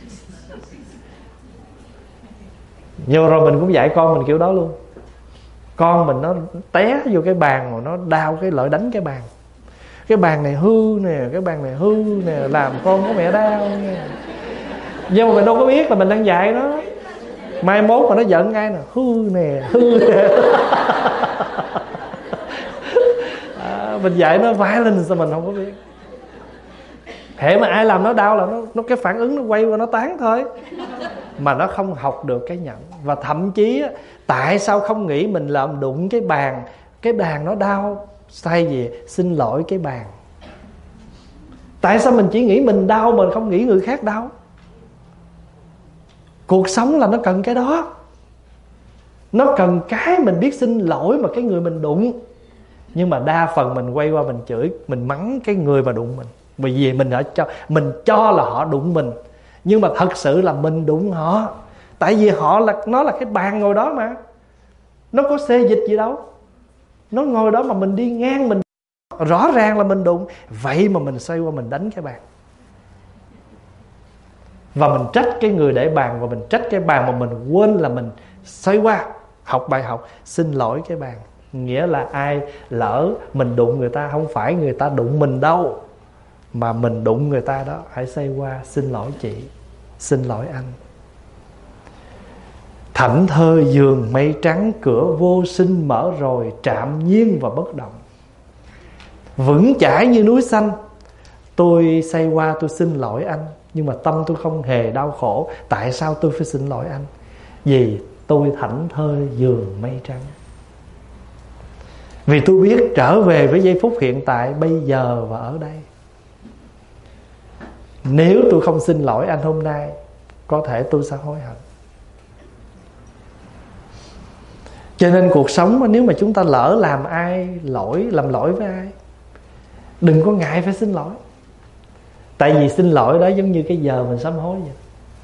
Nhưng rồi mình cũng dạy con mình kiểu đó luôn. Con mình nó té vô cái bàn mà nó đau, cái lợi đánh cái bàn. Cái bàn này hư nè, cái bàn này hư nè, làm con của mẹ đau nè. Nhưng mà mình đâu có biết là mình đang dạy nó. Mai mốt mà nó giận ngay nè, hư nè, hư nè. Mình dạy nó violence sao mình không có biết. Hễ mà ai làm nó đau là nó cái phản ứng nó quay qua nó tán thôi. Mà nó không học được cái nhận. Và thậm chí tại sao không nghĩ mình làm đụng cái bàn nó đau, thay vì xin lỗi cái bàn. Tại sao mình chỉ nghĩ mình đau mà không nghĩ người khác đau? Cuộc sống là nó cần cái đó. Nó cần cái mình biết xin lỗi mà cái người mình đụng. Nhưng mà đa phần mình quay qua mình chửi, mình mắng cái người mà đụng mình. Bởi vì mình cho là họ đụng mình, nhưng mà thật sự là mình đụng họ. Tại vì nó là cái bàn ngồi đó mà. Nó có xê dịch gì đâu. Nó ngồi đó mà mình đi ngang mình, rõ ràng là mình đụng. Vậy mà mình xoay qua mình đánh cái bàn. Và mình trách cái người để bàn, và mình trách cái bàn mà mình quên là mình xoay qua học bài học xin lỗi cái bàn. Nghĩa là ai lỡ mình đụng người ta, không phải người ta đụng mình đâu, mà mình đụng người ta đó. Hãy xoay qua xin lỗi chị, xin lỗi anh. Thảnh thơi giường mây trắng, cửa vô sinh mở rồi, trạm nhiên và bất động. Vững chãi như núi xanh. Tôi xoay qua tôi xin lỗi anh, nhưng mà tâm tôi không hề đau khổ. Tại sao tôi phải xin lỗi anh? Vì tôi thảnh thơi giường mây trắng. Vì tôi biết trở về với giây phút hiện tại, bây giờ và ở đây. Nếu tôi không xin lỗi anh hôm nay, có thể tôi sẽ hối hận. Cho nên cuộc sống, nếu mà chúng ta lỡ làm lỗi với ai, đừng có ngại phải xin lỗi. Tại vì xin lỗi đó giống như cái giờ mình sám hối vậy.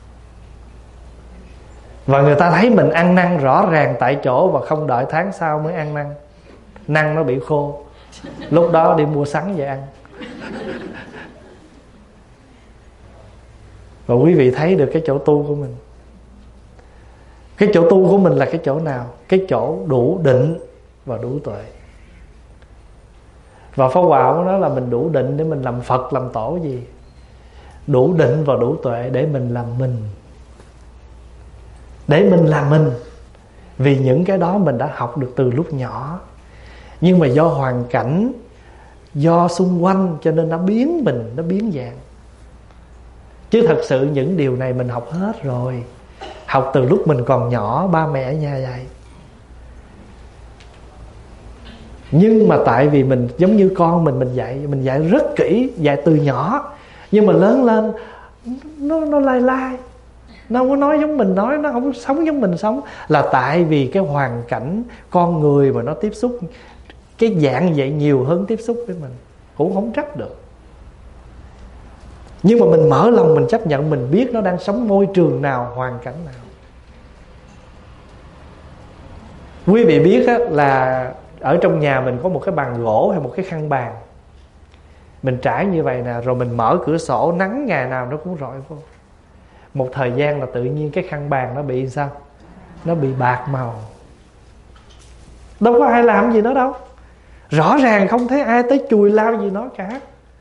Và người ta thấy mình ăn năn rõ ràng tại chỗ, và không đợi tháng sau mới ăn năn. Năn nó bị khô, lúc đó đi mua sắn về ăn. Và quý vị thấy được cái chỗ tu của mình. Cái chỗ tu của mình là cái chỗ nào? Cái chỗ đủ định và đủ tuệ. Và Pháp Hòa của nó là mình đủ định để mình làm Phật làm tổ gì? Đủ định và đủ tuệ để mình làm mình. Để mình làm mình. Vì những cái đó mình đã học được từ lúc nhỏ. Nhưng mà do hoàn cảnh, do xung quanh, cho nên nó biến mình, nó biến dạng. Chứ thật sự những điều này mình học hết rồi. Học từ lúc mình còn nhỏ, ba mẹ ở nhà dạy. Nhưng mà tại vì mình giống như con mình dạy rất kỹ, dạy từ nhỏ. Nhưng mà lớn lên nó lai lai, nó không có nói giống mình nói, nó không sống giống mình sống. Là tại vì cái hoàn cảnh con người mà nó tiếp xúc cái dạng vậy nhiều hơn tiếp xúc với mình. Cũng không trách được. Nhưng mà mình mở lòng, mình chấp nhận, mình biết nó đang sống môi trường nào, hoàn cảnh nào. Quý vị biết á, là ở trong nhà mình có một cái bàn gỗ hay một cái khăn bàn, mình trải như vậy nè, rồi mình mở cửa sổ, nắng ngày nào nó cũng rọi vô. Một thời gian là tự nhiên cái khăn bàn nó bị sao? Nó bị bạc màu. Đâu có ai làm gì nó đâu. Rõ ràng không thấy ai tới chùi lau gì nó cả.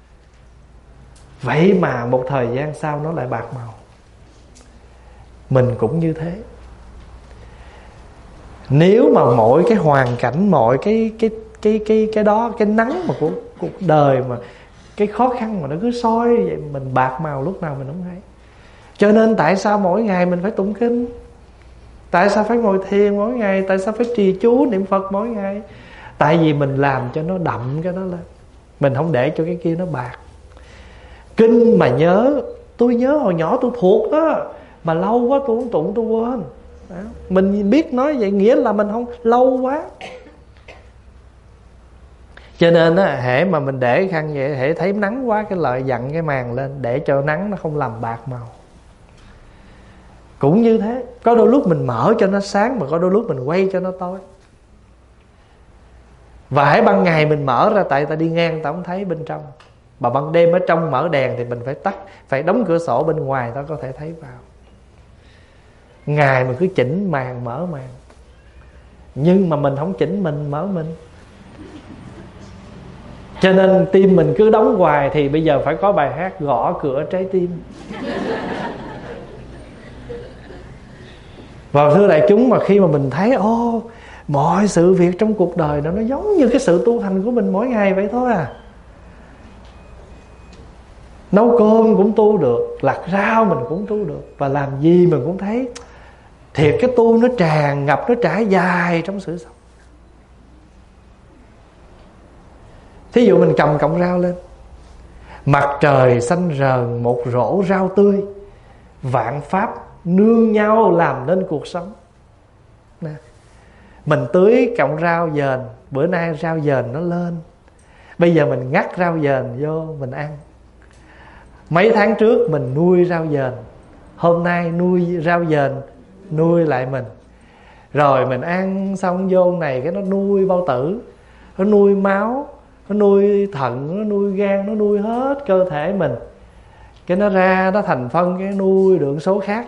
Vậy mà một thời gian sau nó lại bạc màu. Mình cũng như thế. Nếu mà mỗi cái hoàn cảnh, mọi cái đó, cái nắng mà của cuộc đời, mà cái khó khăn mà nó cứ soi vậy, mình bạc màu lúc nào mình không thấy. Cho nên tại sao mỗi ngày mình phải tụng kinh? Tại sao phải ngồi thiền mỗi ngày? Tại sao phải trì chú niệm Phật mỗi ngày? Tại vì mình làm cho nó đậm cái đó lên. Mình không để cho cái kia nó bạc. Kinh mà nhớ, tôi nhớ hồi nhỏ tôi thuộc đó, mà lâu quá tôi không tụng tôi quên. Đó. Mình biết nói vậy nghĩa là mình không lâu quá. Cho nên á, hễ mà mình để khăn vậy, hễ thấy nắng quá cái lợi dặn cái màn lên để cho nắng nó không làm bạc màu. Cũng như thế, có đôi lúc mình mở cho nó sáng, mà có đôi lúc mình quay cho nó tối. Và hãy ban ngày mình mở ra, tại ta đi ngang ta không thấy bên trong. Mà ban đêm ở trong mở đèn thì mình phải tắt, phải đóng cửa sổ bên ngoài ta có thể thấy vào. Ngày mà cứ chỉnh màn mở màn. Nhưng mà mình không chỉnh mình, mở mình. Cho nên tim mình cứ đóng hoài. Thì bây giờ phải có bài hát gõ cửa trái tim. Và thưa đại chúng, mà khi mà mình thấy mọi sự việc trong cuộc đời nó giống như cái sự tu hành của mình mỗi ngày vậy thôi à. Nấu cơm cũng tu được, lặt rau mình cũng tu được, và làm gì mình cũng thấy thiệt cái tu nó tràn ngập, nó trải dài trong sự sống. Thí dụ mình cầm cọng rau lên, mặt trời xanh rờn một rổ rau tươi, vạn pháp nương nhau làm nên cuộc sống. Nè, mình tưới cọng rau dền, bữa nay rau dền nó lên, bây giờ mình ngắt rau dền vô mình ăn. Mấy tháng trước mình nuôi rau dền, hôm nay nuôi rau dền nuôi lại mình. Rồi mình ăn xong vô này cái nó nuôi bao tử, nó nuôi máu, nó nuôi thận, nó nuôi gan, nó nuôi hết cơ thể mình. Cái nó ra, nó thành phân, cái nuôi được số khác.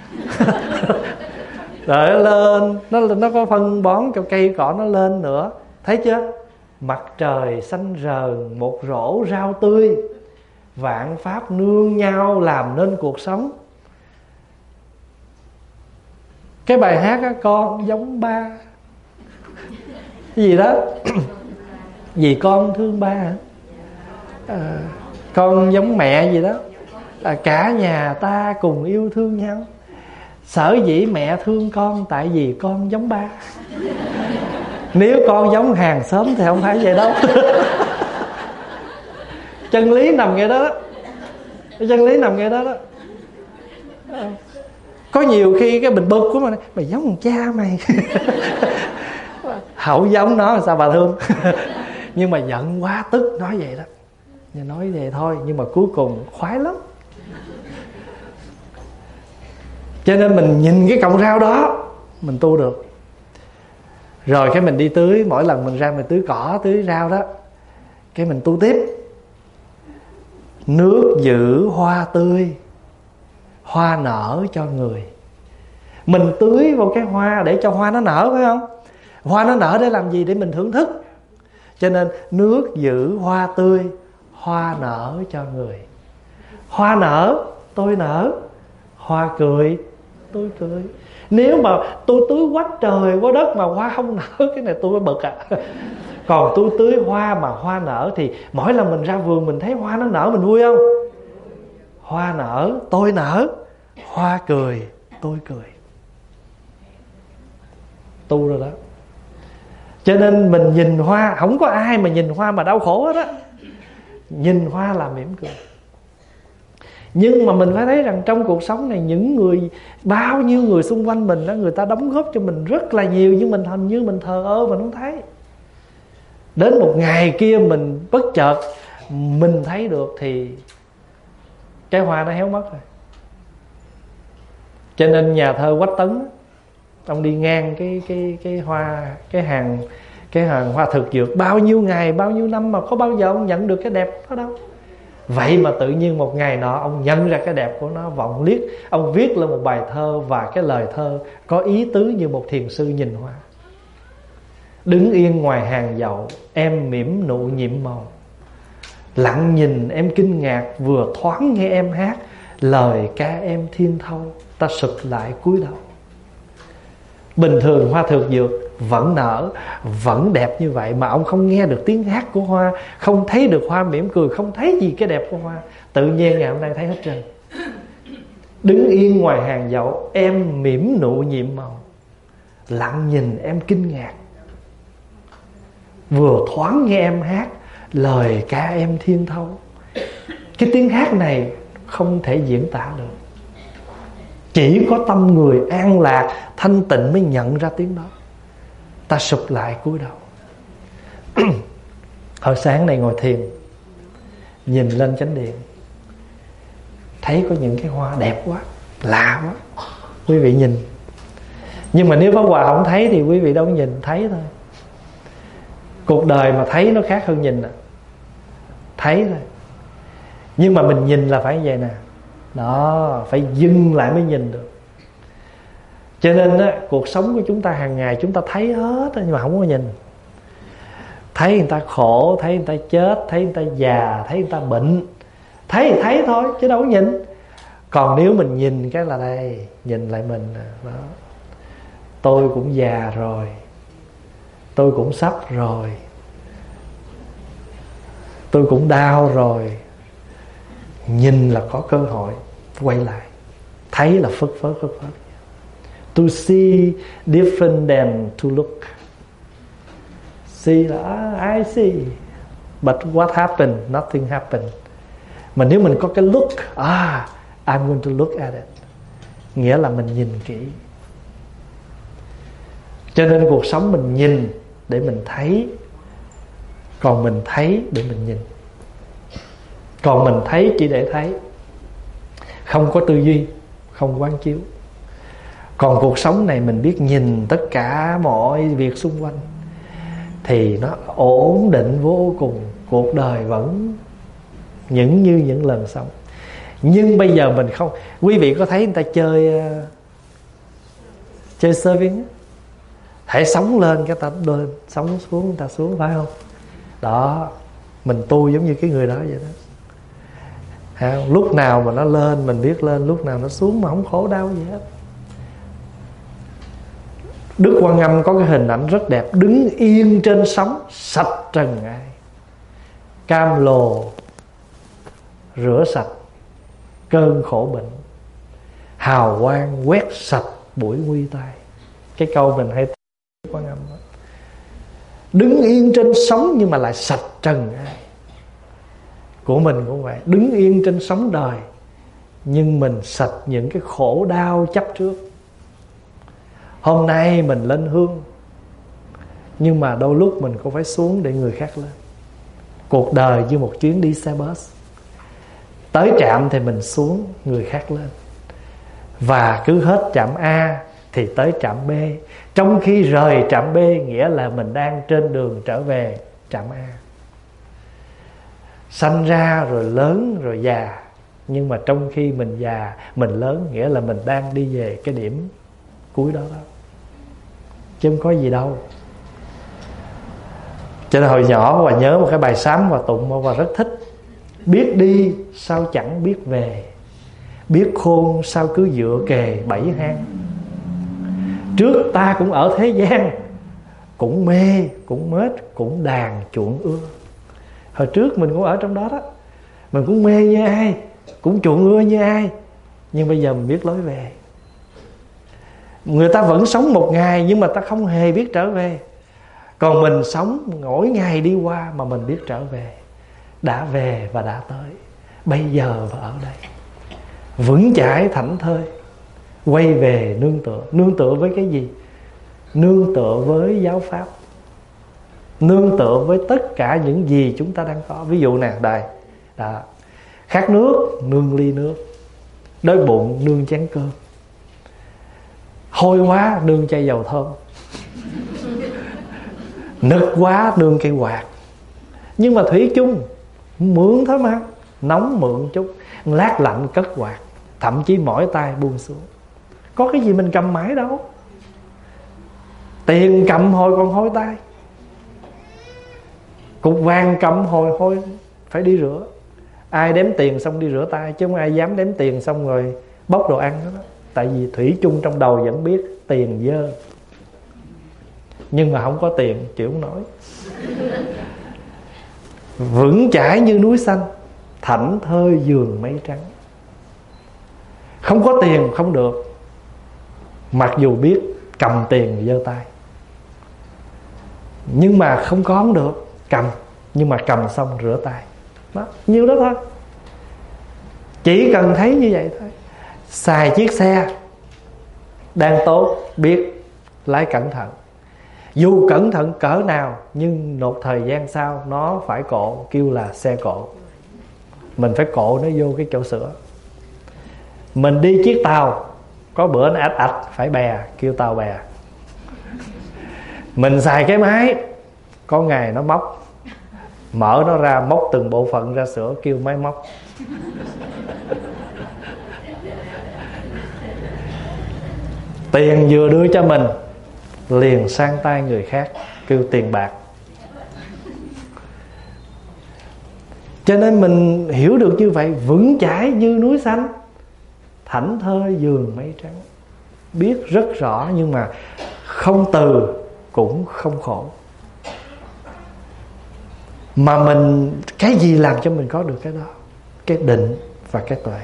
Rồi nó lên, nó có phân bón cho cây cỏ nó lên nữa. Thấy chưa? Mặt trời xanh rờn một rổ rau tươi, vạn pháp nương nhau làm nên cuộc sống. Cái bài hát á, con giống ba cái gì đó vì con thương ba hả? Con giống mẹ gì đó, cả nhà ta cùng yêu thương nhau. Sở dĩ mẹ thương con tại vì con giống ba. Nếu con giống hàng xóm thì không phải vậy đâu. Chân lý nằm ngay đó, chân lý nằm ngay đó đó. Có nhiều khi cái mình bực của mày giống thằng cha mày. Hậu giống nó là sao bà thương. Nhưng mà giận quá tức nói vậy đó, nói vậy thôi, nhưng mà cuối cùng khoái lắm. Cho nên mình nhìn cái cọng rau đó mình tu được. Rồi cái mình đi tưới, mỗi lần mình ra mình tưới cỏ, tưới rau đó, cái mình tu tiếp. Nước giữ hoa tươi, hoa nở cho người. Mình tưới vào cái hoa để cho hoa nó nở, phải không? Hoa nó nở để làm gì? Để mình thưởng thức. Cho nên nước giữ hoa tươi, hoa nở cho người. Hoa nở, tôi nở. Hoa cười, tôi cười. Nếu mà tôi tưới quá trời quá đất mà hoa không nở, cái này tôi mới bực à. Còn tôi tưới hoa mà hoa nở thì mỗi lần mình ra vườn mình thấy hoa nó nở mình vui không? Hoa nở, tôi nở. Hoa cười, tôi cười. Tu rồi đó. Cho nên mình nhìn hoa, không có ai mà nhìn hoa mà đau khổ hết á. Nhìn hoa là mỉm cười. Nhưng mà mình phải thấy rằng trong cuộc sống này, những người, bao nhiêu người xung quanh mình đó, người ta đóng góp cho mình rất là nhiều, nhưng mình hình như mình thờ ơ, mình không thấy. Đến một ngày kia mình bất chợt mình thấy được thì cái hoa nó héo mất rồi. Cho nên nhà thơ Quách Tấn, ông đi ngang cái hoa, cái hàng hoa thực dược, bao nhiêu ngày, bao nhiêu năm mà có bao giờ ông nhận được cái đẹp đó đâu. Vậy mà tự nhiên một ngày nọ ông nhận ra cái đẹp của nó, và ông ông viết lên một bài thơ, và cái lời thơ có ý tứ như một thiền sư nhìn hoa. Đứng yên ngoài hàng dậu, em mỉm nụ nhiệm màu. Lặng nhìn em kinh ngạc, vừa thoáng nghe em hát. Lời ca em thiên thâu, ta sụp lại cúi đầu. Bình thường hoa thực dược vẫn nở, vẫn đẹp như vậy, mà ông không nghe được tiếng hát của hoa, không thấy được hoa mỉm cười, không thấy gì cái đẹp của hoa. Tự nhiên ngày hôm nay thấy hết trơn. Đứng yên ngoài hàng dậu, em mỉm nụ nhiệm màu. Lặng nhìn em kinh ngạc, vừa thoáng nghe em hát. Lời ca em thiên thâu. Cái tiếng hát này không thể diễn tả được. Chỉ có tâm người an lạc, thanh tịnh mới nhận ra tiếng đó. Ta sụp lại cúi đầu. Hồi sáng này ngồi thiền, nhìn lên chánh điện, thấy có những cái hoa đẹp quá, lạ quá. Quý vị nhìn. Nhưng mà nếu Pháp Hòa không thấy thì quý vị đâu có nhìn, thấy thôi. Cuộc đời mà thấy nó khác hơn nhìn à. Thấy thôi. Nhưng mà mình nhìn là phải vậy nè. Đó, phải dừng lại mới nhìn được. Cho nên á, cuộc sống của chúng ta hàng ngày chúng ta thấy hết nhưng mà không có nhìn. Thấy người ta khổ, thấy người ta chết, thấy người ta già, thấy người ta bệnh, thấy thì thấy thôi chứ đâu có nhìn. Còn nếu mình nhìn cái là đây, nhìn lại mình đó. Tôi cũng già rồi, tôi cũng sắp rồi, tôi cũng đau rồi. Nhìn là có cơ hội quay lại. Thấy là phất phớt. To see different than to look. See là I see, but what happened? Nothing happened. Mà nếu mình có cái look, I'm going to look at it, nghĩa là mình nhìn kỹ. Cho nên cuộc sống mình nhìn để mình thấy, còn mình thấy để mình nhìn. Còn mình thấy chỉ để thấy, không có tư duy, không quán chiếu. Còn cuộc sống này mình biết nhìn tất cả mọi việc xung quanh thì nó ổn định vô cùng. Cuộc đời vẫn như những lần sống. Nhưng bây giờ mình không. Quý vị có thấy người ta chơi surfing, hãy sóng lên cái ta lên, sóng xuống người ta xuống, phải không? Đó, mình tu giống như cái người đó vậy đó. Lúc nào mà nó lên mình biết lên, lúc nào nó xuống mà không khổ đau gì hết. Đức Quan Âm có cái hình ảnh rất đẹp, đứng yên trên sóng, sạch trần ai, cam lồ rửa sạch cơn khổ bệnh, hào quang quét sạch buổi nguy tai. Cái câu mình hay Đức Quan Âm đó. Đứng yên trên sóng nhưng mà lại sạch trần ai. Của mình cũng vậy, đứng yên trên sóng đời nhưng mình sạch những cái khổ đau chấp trước. Hôm nay mình lên hương, nhưng mà đôi lúc mình cũng phải xuống để người khác lên. Cuộc đời như một chuyến đi xe bus, tới trạm thì mình xuống, người khác lên. Và cứ hết trạm A thì tới trạm B. Trong khi rời trạm B nghĩa là mình đang trên đường trở về trạm A. Sanh ra rồi lớn rồi già, nhưng mà trong khi mình già, mình lớn, nghĩa là mình đang đi về cái điểm cuối đó đó, chứ không có gì đâu. Cho nên hồi nhỏ Hòa nhớ một cái bài sám Hòa tụng, Hòa rất thích. Biết đi sao chẳng biết về, biết khôn sao cứ dựa kề bảy hang. Trước ta cũng ở thế gian, cũng mê, cũng mết, cũng đàn chuộng ưa. Hồi trước mình cũng ở trong đó đó, mình cũng mê như ai, cũng chuộng ưa như ai. Nhưng bây giờ mình biết lối về. Người ta vẫn sống một ngày nhưng mà ta không hề biết trở về. Còn mình sống mỗi ngày đi qua mà mình biết trở về. Đã về và đã tới, bây giờ và ở đây, vững chãi thảnh thơi, quay về nương tựa. Nương tựa với cái gì? Nương tựa với giáo pháp, nương tựa với tất cả những gì chúng ta đang có. Ví dụ nè, đây đó. Khát nước, nương ly nước. Đói bụng, nương chén cơm. Hôi quá, nương chai dầu thơm. Nực quá, nương cây quạt. Nhưng mà thủy chung mượn thôi mà. Nóng mượn chút, lát lạnh cất quạt. Thậm chí mỏi tay buông xuống. Có cái gì mình cầm mãi đâu. Tiền cầm hồi còn hôi tay, cục vàng cầm hồi hôi phải đi rửa. Ai đếm tiền xong đi rửa tay, chứ không ai dám đếm tiền xong rồi bóc đồ ăn đó. Tại vì thủy chung trong đầu vẫn biết tiền dơ, nhưng mà không có tiền chịu không nổi. Vững chãi như núi xanh, thảnh thơi giường mây trắng. Không có tiền không được, mặc dù biết cầm tiền giơ tay. Nhưng mà không có không được, cầm. Nhưng mà cầm xong rửa tay đó, nhiêu đó thôi. Chỉ cần thấy như vậy thôi. Xài chiếc xe đang tốt, biết lái cẩn thận. Dù cẩn thận cỡ nào, nhưng một thời gian sau nó phải cộ, kêu là xe cộ. Mình phải cộ nó vô cái chỗ sửa. Mình đi chiếc tàu, có bữa nó ạch phải bè, kêu tàu bè. Mình xài cái máy, có ngày nó móc, mở nó ra móc từng bộ phận ra sửa, kêu máy móc. Tiền vừa đưa cho mình liền sang tay người khác, kêu tiền bạc. Cho nên mình hiểu được như vậy, vững chãi như núi xanh, thảnh thơi giường mây trắng. Biết rất rõ nhưng mà không từ cũng không khổ. Mà mình, cái gì làm cho mình có được cái đó? Cái định và cái tuệ.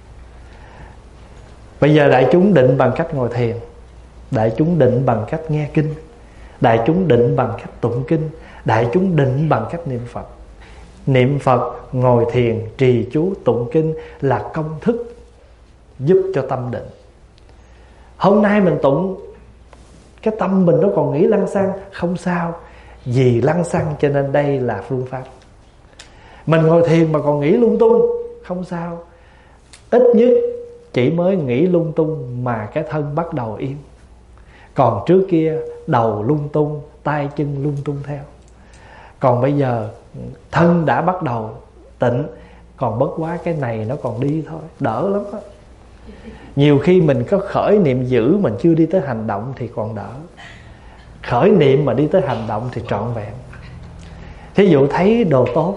Bây giờ đại chúng định bằng cách ngồi thiền, đại chúng định bằng cách nghe kinh, đại chúng định bằng cách tụng kinh, đại chúng định bằng cách niệm Phật. Niệm Phật, ngồi thiền, trì chú, tụng kinh là công thức giúp cho tâm định. Hôm nay mình tụng, cái tâm mình nó còn nghĩ lăng xăng, không sao, vì lăng xăng cho nên đây là phương pháp. Mình ngồi thiền mà còn nghĩ lung tung, không sao, ít nhất chỉ mới nghĩ lung tung mà cái thân bắt đầu im. Còn trước kia đầu lung tung, tay chân lung tung theo. Còn bây giờ thân đã bắt đầu tịnh, còn bất quá cái này nó còn đi thôi, đỡ lắm đó. Nhiều khi mình có khởi niệm dữ, mình chưa đi tới hành động thì còn đỡ. Khởi niệm mà đi tới hành động thì trọn vẹn. Thí dụ thấy đồ tốt,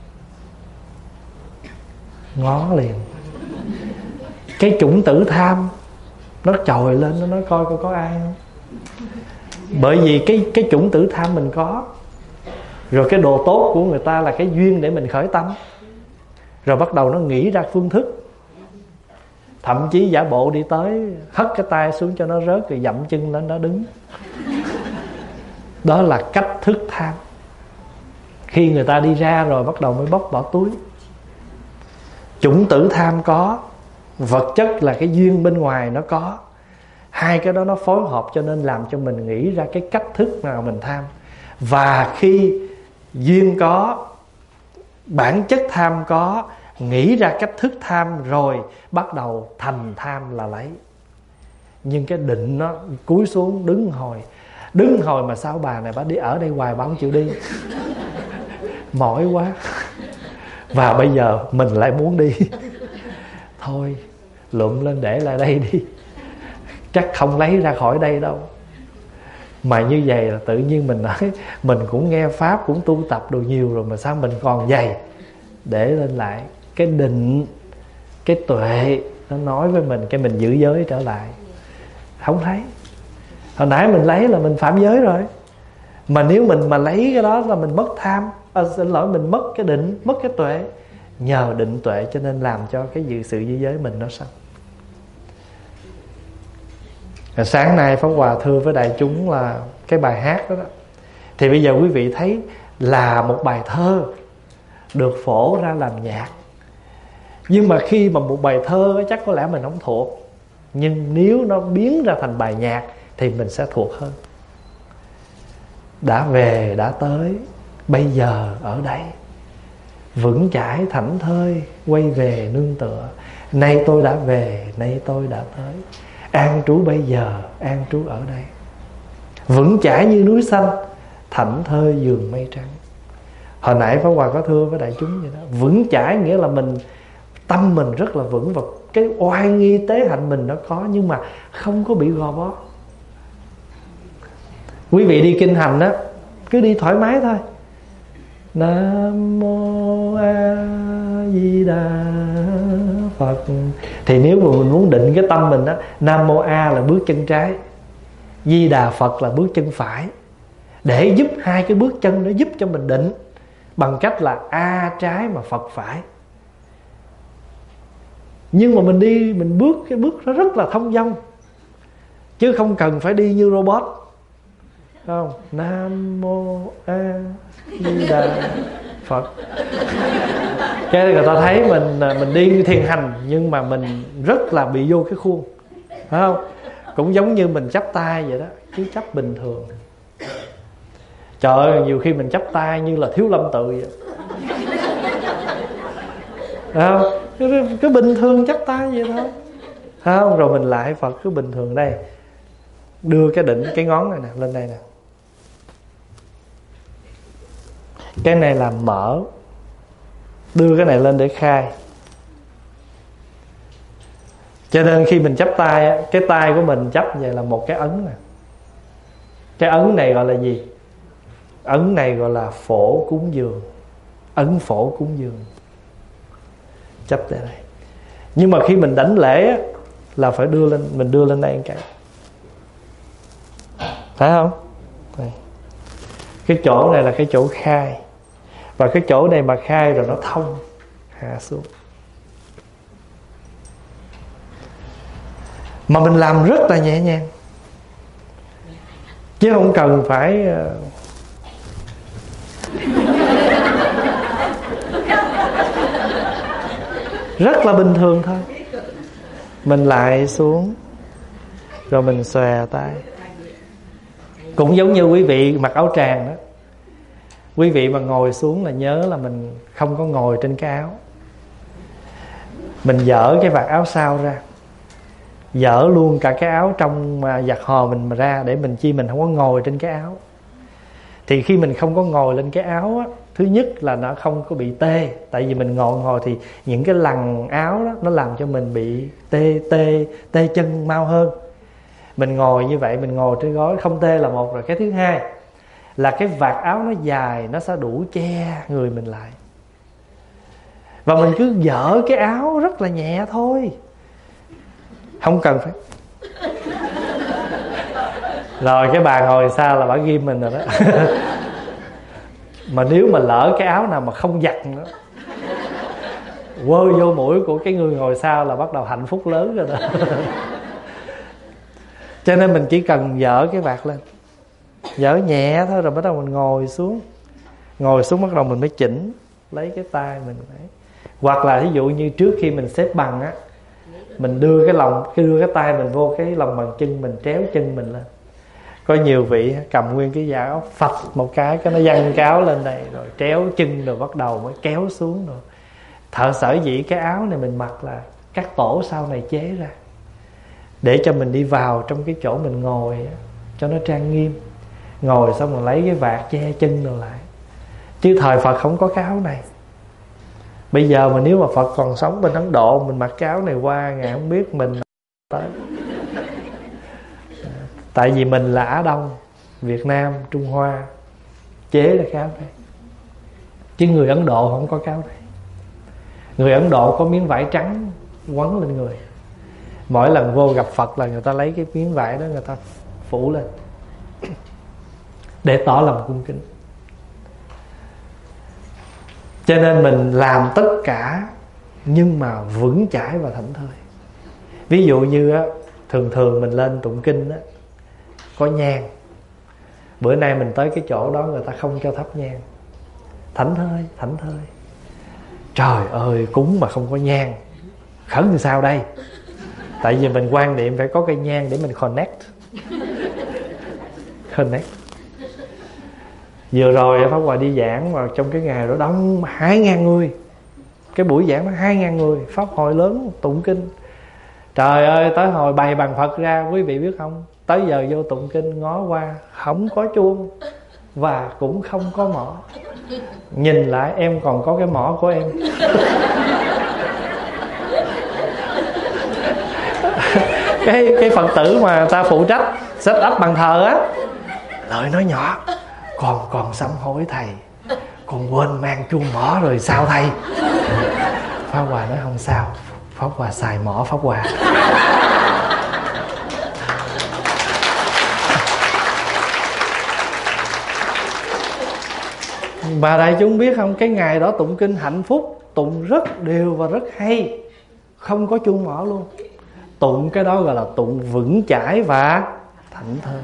ngó liền. Cái chủng tử tham nó trồi lên, nó nói coi có ai không. Bởi vì cái chủng tử tham mình có. Rồi cái đồ tốt của người ta là cái duyên để mình khởi tâm. Rồi bắt đầu nó nghĩ ra phương thức. Thậm chí giả bộ đi tới, hất cái tay xuống cho nó rớt, rồi dậm chân lên nó đứng. Đó là cách thức tham. Khi người ta đi ra rồi bắt đầu mới bóc bỏ túi. Chủng tử tham có, vật chất là cái duyên bên ngoài nó có. Hai cái đó nó phối hợp cho nên làm cho mình nghĩ ra cái cách thức nào mình tham. Và khi duyên có, bản chất tham có, nghĩ ra cách thức tham rồi bắt đầu thành tham là lấy. Nhưng cái định nó cúi xuống đứng hồi. Đứng hồi mà sao bà này bà đi ở đây hoài bà không chịu đi. Mỏi quá. Và bây giờ mình lại muốn đi. Thôi lụm lên để lại đây đi, chắc không lấy ra khỏi đây đâu. Mà như vậy là tự nhiên mình nói, mình cũng nghe pháp, cũng tu tập đồ nhiều rồi mà sao mình còn dày. Để lên lại cái định, cái tuệ nó nói với mình, cái mình giữ giới trở lại. Không thấy. Hồi nãy mình lấy là mình phạm giới rồi. Mà nếu mình mà lấy cái đó là mình mất tham, xin lỗi, mình mất cái định, mất cái tuệ. Nhờ định tuệ cho nên làm cho cái sự giữ giới mình nó sanh. Sáng nay Pháp Hòa thưa với đại chúng là cái bài hát đó, thì bây giờ quý vị thấy là một bài thơ được phổ ra làm nhạc. Nhưng mà khi mà một bài thơ chắc có lẽ mình không thuộc. Nhưng nếu nó biến ra thành bài nhạc thì mình sẽ thuộc hơn. Đã về đã tới, bây giờ ở đây, vững chãi thảnh thơi, quay về nương tựa. Nay tôi đã về, nay tôi đã tới, an trú bây giờ, an trú ở đây. Vững chãi như núi xanh, thảnh thơi giường mây trắng. Hồi nãy Pháp Hòa có thưa với đại chúng vậy đó. Vững chãi nghĩa là mình, tâm mình rất là vững, và cái oai nghi tế hạnh mình nó có, nhưng mà không có bị gò bó. Quý vị đi kinh hành đó, cứ đi thoải mái thôi. Nam mô A Di Đà Phật. Thì nếu mà mình muốn định cái tâm mình đó, Nam mô A là bước chân trái, Di Đà Phật là bước chân phải, để giúp hai cái bước chân đó giúp cho mình định, bằng cách là A trái mà Phật phải. Nhưng mà mình đi, mình bước cái bước nó rất là thông dong, chứ không cần phải đi như robot. Không, Nam mô A Di Đà Phật. Cái người ta thấy mình đi thiền hành, nhưng mà mình rất là bị vô cái khuôn, phải không? Cũng giống như mình chắp tay vậy đó, chứ chắp bình thường. Trời ơi, nhiều khi mình chắp tay như là Thiếu Lâm Tự vậy, phải không? Cứ bình thường chắp tay vậy thôi, phải không? Rồi mình lại Phật cứ bình thường đây, đưa cái định, cái ngón này nè lên đây nè. Cái này là mở, đưa cái này lên để khai. Cho nên khi mình chắp tay á, cái tay của mình chắp vậy là một cái ấn nè. Cái ấn này gọi là gì? Ấn này gọi là phổ cúng dường. Ấn phổ cúng dường, chắp tại đây. Nhưng mà khi mình đảnh lễ á, là phải đưa lên, mình đưa lên đây một cái, phải không? Đây. Cái chỗ này là cái chỗ khai, và cái chỗ này mà khai rồi nó thông, hạ xuống. Mà mình làm rất là nhẹ nhàng, chứ không cần phải rất là bình thường thôi. Mình lại xuống, rồi mình xòe tay. Cũng giống như quý vị mặc áo tràng đó, quý vị mà ngồi xuống là nhớ là mình không có ngồi trên cái áo. Mình dỡ cái vạt áo sau ra, dỡ luôn cả cái áo trong giặt hò mình mà ra, để mình chi mình không có ngồi trên cái áo. Thì khi mình không có ngồi lên cái áo á, thứ nhất là nó không có bị tê. Tại vì mình ngồi thì những cái lằn áo đó nó làm cho mình bị tê chân mau hơn. Mình ngồi như vậy, mình ngồi trên gối không tê là một rồi. Cái thứ hai là cái vạt áo nó dài, nó sẽ đủ che người mình lại. Và mình cứ dỡ cái áo rất là nhẹ thôi, không cần phải. Rồi cái bà ngồi xa là bà ghim mình rồi đó. Mà nếu mà lỡ cái áo nào mà không giặt nữa, quơ vô mũi của cái người ngồi sau là bắt đầu hạnh phúc lớn rồi đó. Cho nên mình chỉ cần dỡ cái vạt lên, dỡ nhẹ thôi, rồi bắt đầu mình ngồi xuống. Ngồi xuống bắt đầu mình mới chỉnh, lấy cái tay mình phải. Hoặc là ví dụ như trước khi mình xếp bằng á, mình đưa cái tay mình vô cái lòng bàn chân mình, tréo chân mình lên. Có nhiều vị cầm nguyên cái vạt áo phật một cái nó văng cái áo lên đây, rồi tréo chân, rồi bắt đầu mới kéo xuống. Rồi sở dĩ cái áo này mình mặc là các tổ sau này chế ra, để cho mình đi vào trong cái chỗ mình ngồi á, cho nó trang nghiêm. Ngồi xong rồi lấy cái vạt che chân rồi lại. Chứ thời Phật không có cái áo này. Bây giờ mà nếu mà Phật còn sống bên Ấn Độ, mình mặc cái áo này qua, Ngài không biết mình tới. Tại vì mình là Á Đông, Việt Nam, Trung Hoa chế ra cái áo này. Chứ người Ấn Độ không có cái áo này. Người Ấn Độ có miếng vải trắng quấn lên người. Mỗi lần vô gặp Phật là người ta lấy cái miếng vải đó, người ta phủ lên để tỏ lòng cung kính. Cho nên mình làm tất cả nhưng mà vững chãi và thảnh thơi. Ví dụ như á, thường mình lên tụng kinh á, có nhang. Bữa nay mình tới cái chỗ đó người ta không cho thắp nhang. Thảnh thơi. Trời ơi, cúng mà không có nhang, khấn làm sao đây? Tại vì mình quan niệm phải có cây nhang để mình connect. Vừa rồi Pháp Hòa đi giảng vào trong cái ngày đó đông 2.000 người. Cái buổi giảng nó 2.000 người, pháp hội lớn tụng kinh. Trời ơi, tới hồi bày bàn Phật ra, quý vị biết không, tới giờ vô tụng kinh ngó qua không có chuông và cũng không có mõ. Nhìn lại em còn có cái mõ của em. Cái Phật tử mà ta phụ trách set up bàn thờ á, lời nói nhỏ: Còn sám hối thầy, con quên mang chuông mõ rồi sao thầy? Pháp Hòa nói không sao, Pháp Hòa xài mõ Pháp Hòa. Bà đại chúng biết không, cái ngày đó tụng kinh hạnh phúc, tụng rất đều và rất hay, không có chuông mõ luôn. Tụng cái đó gọi là tụng vững chãi và thảnh thơi.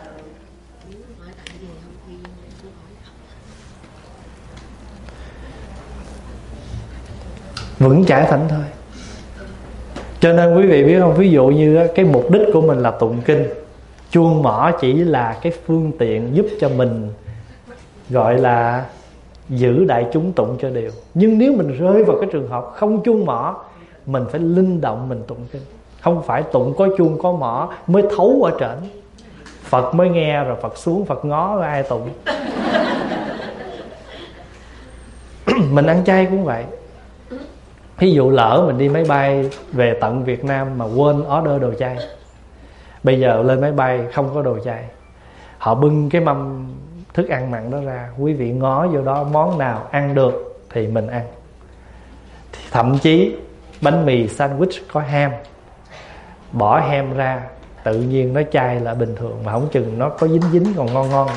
Vững chãi thảnh thơi. Cho nên quý vị biết không, ví dụ như cái mục đích của mình là tụng kinh, chuông mõ chỉ là cái phương tiện giúp cho mình gọi là giữ đại chúng tụng cho đều. Nhưng nếu mình rơi vào cái trường hợp không chuông mõ, mình phải linh động mình tụng kinh. Không phải tụng có chuông có mõ mới thấu ở trển, Phật mới nghe, rồi Phật xuống Phật ngó rồi ai tụng. Mình ăn chay cũng vậy. Ví dụ lỡ mình đi máy bay về tận Việt Nam mà quên order đồ chay, bây giờ lên máy bay không có đồ chay, họ bưng cái mâm thức ăn mặn đó ra, quý vị ngó vô đó món nào ăn được thì mình ăn. Thậm chí bánh mì sandwich có ham, bỏ ham ra tự nhiên nó chay là bình thường, mà không chừng nó có dính dính còn ngon ngon.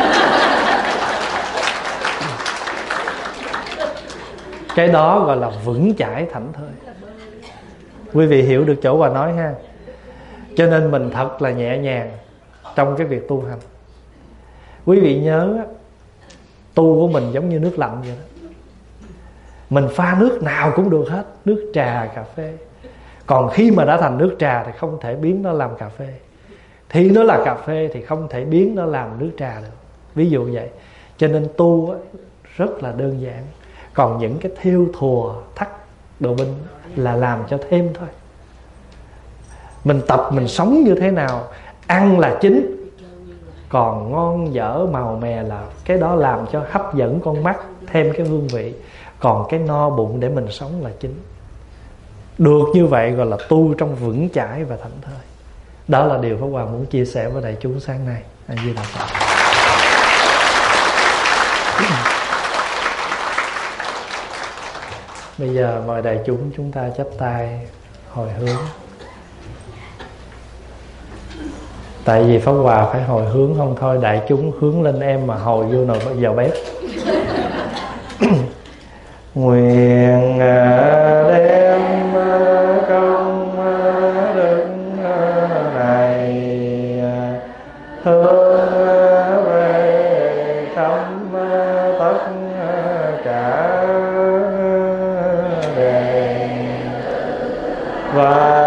Cái đó gọi là vững chãi thảnh thơi. Quý vị hiểu được chỗ bà nói ha. Cho nên mình thật là nhẹ nhàng trong cái việc tu hành. Quý vị nhớ tu của mình giống như nước lạnh vậy đó. Mình pha nước nào cũng được hết, nước trà, cà phê. Còn khi mà đã thành nước trà thì không thể biến nó làm cà phê. Thì nó là cà phê thì không thể biến nó làm nước trà được. Ví dụ vậy. Cho nên tu rất là đơn giản. Còn những cái thêu thùa thắt đồ binh là làm cho thêm thôi. Mình tập mình sống như thế nào, ăn là chính, còn ngon dở màu mè là cái đó làm cho hấp dẫn con mắt, thêm cái hương vị. Còn cái no bụng để mình sống là chính. Được như vậy gọi là tu trong vững chãi và thảnh thơi. Đó là điều Pháp Hòa muốn chia sẻ với đại chúng sáng nay. A Di Đà Phật. Bây giờ mời đại chúng ta chắp tay hồi hướng. Tại vì Pháp Hòa phải hồi hướng, không thôi đại chúng hướng lên em mà hồi vô nồi vào bếp. Nguyện đem công đức này hướng về khắp tất cả đề và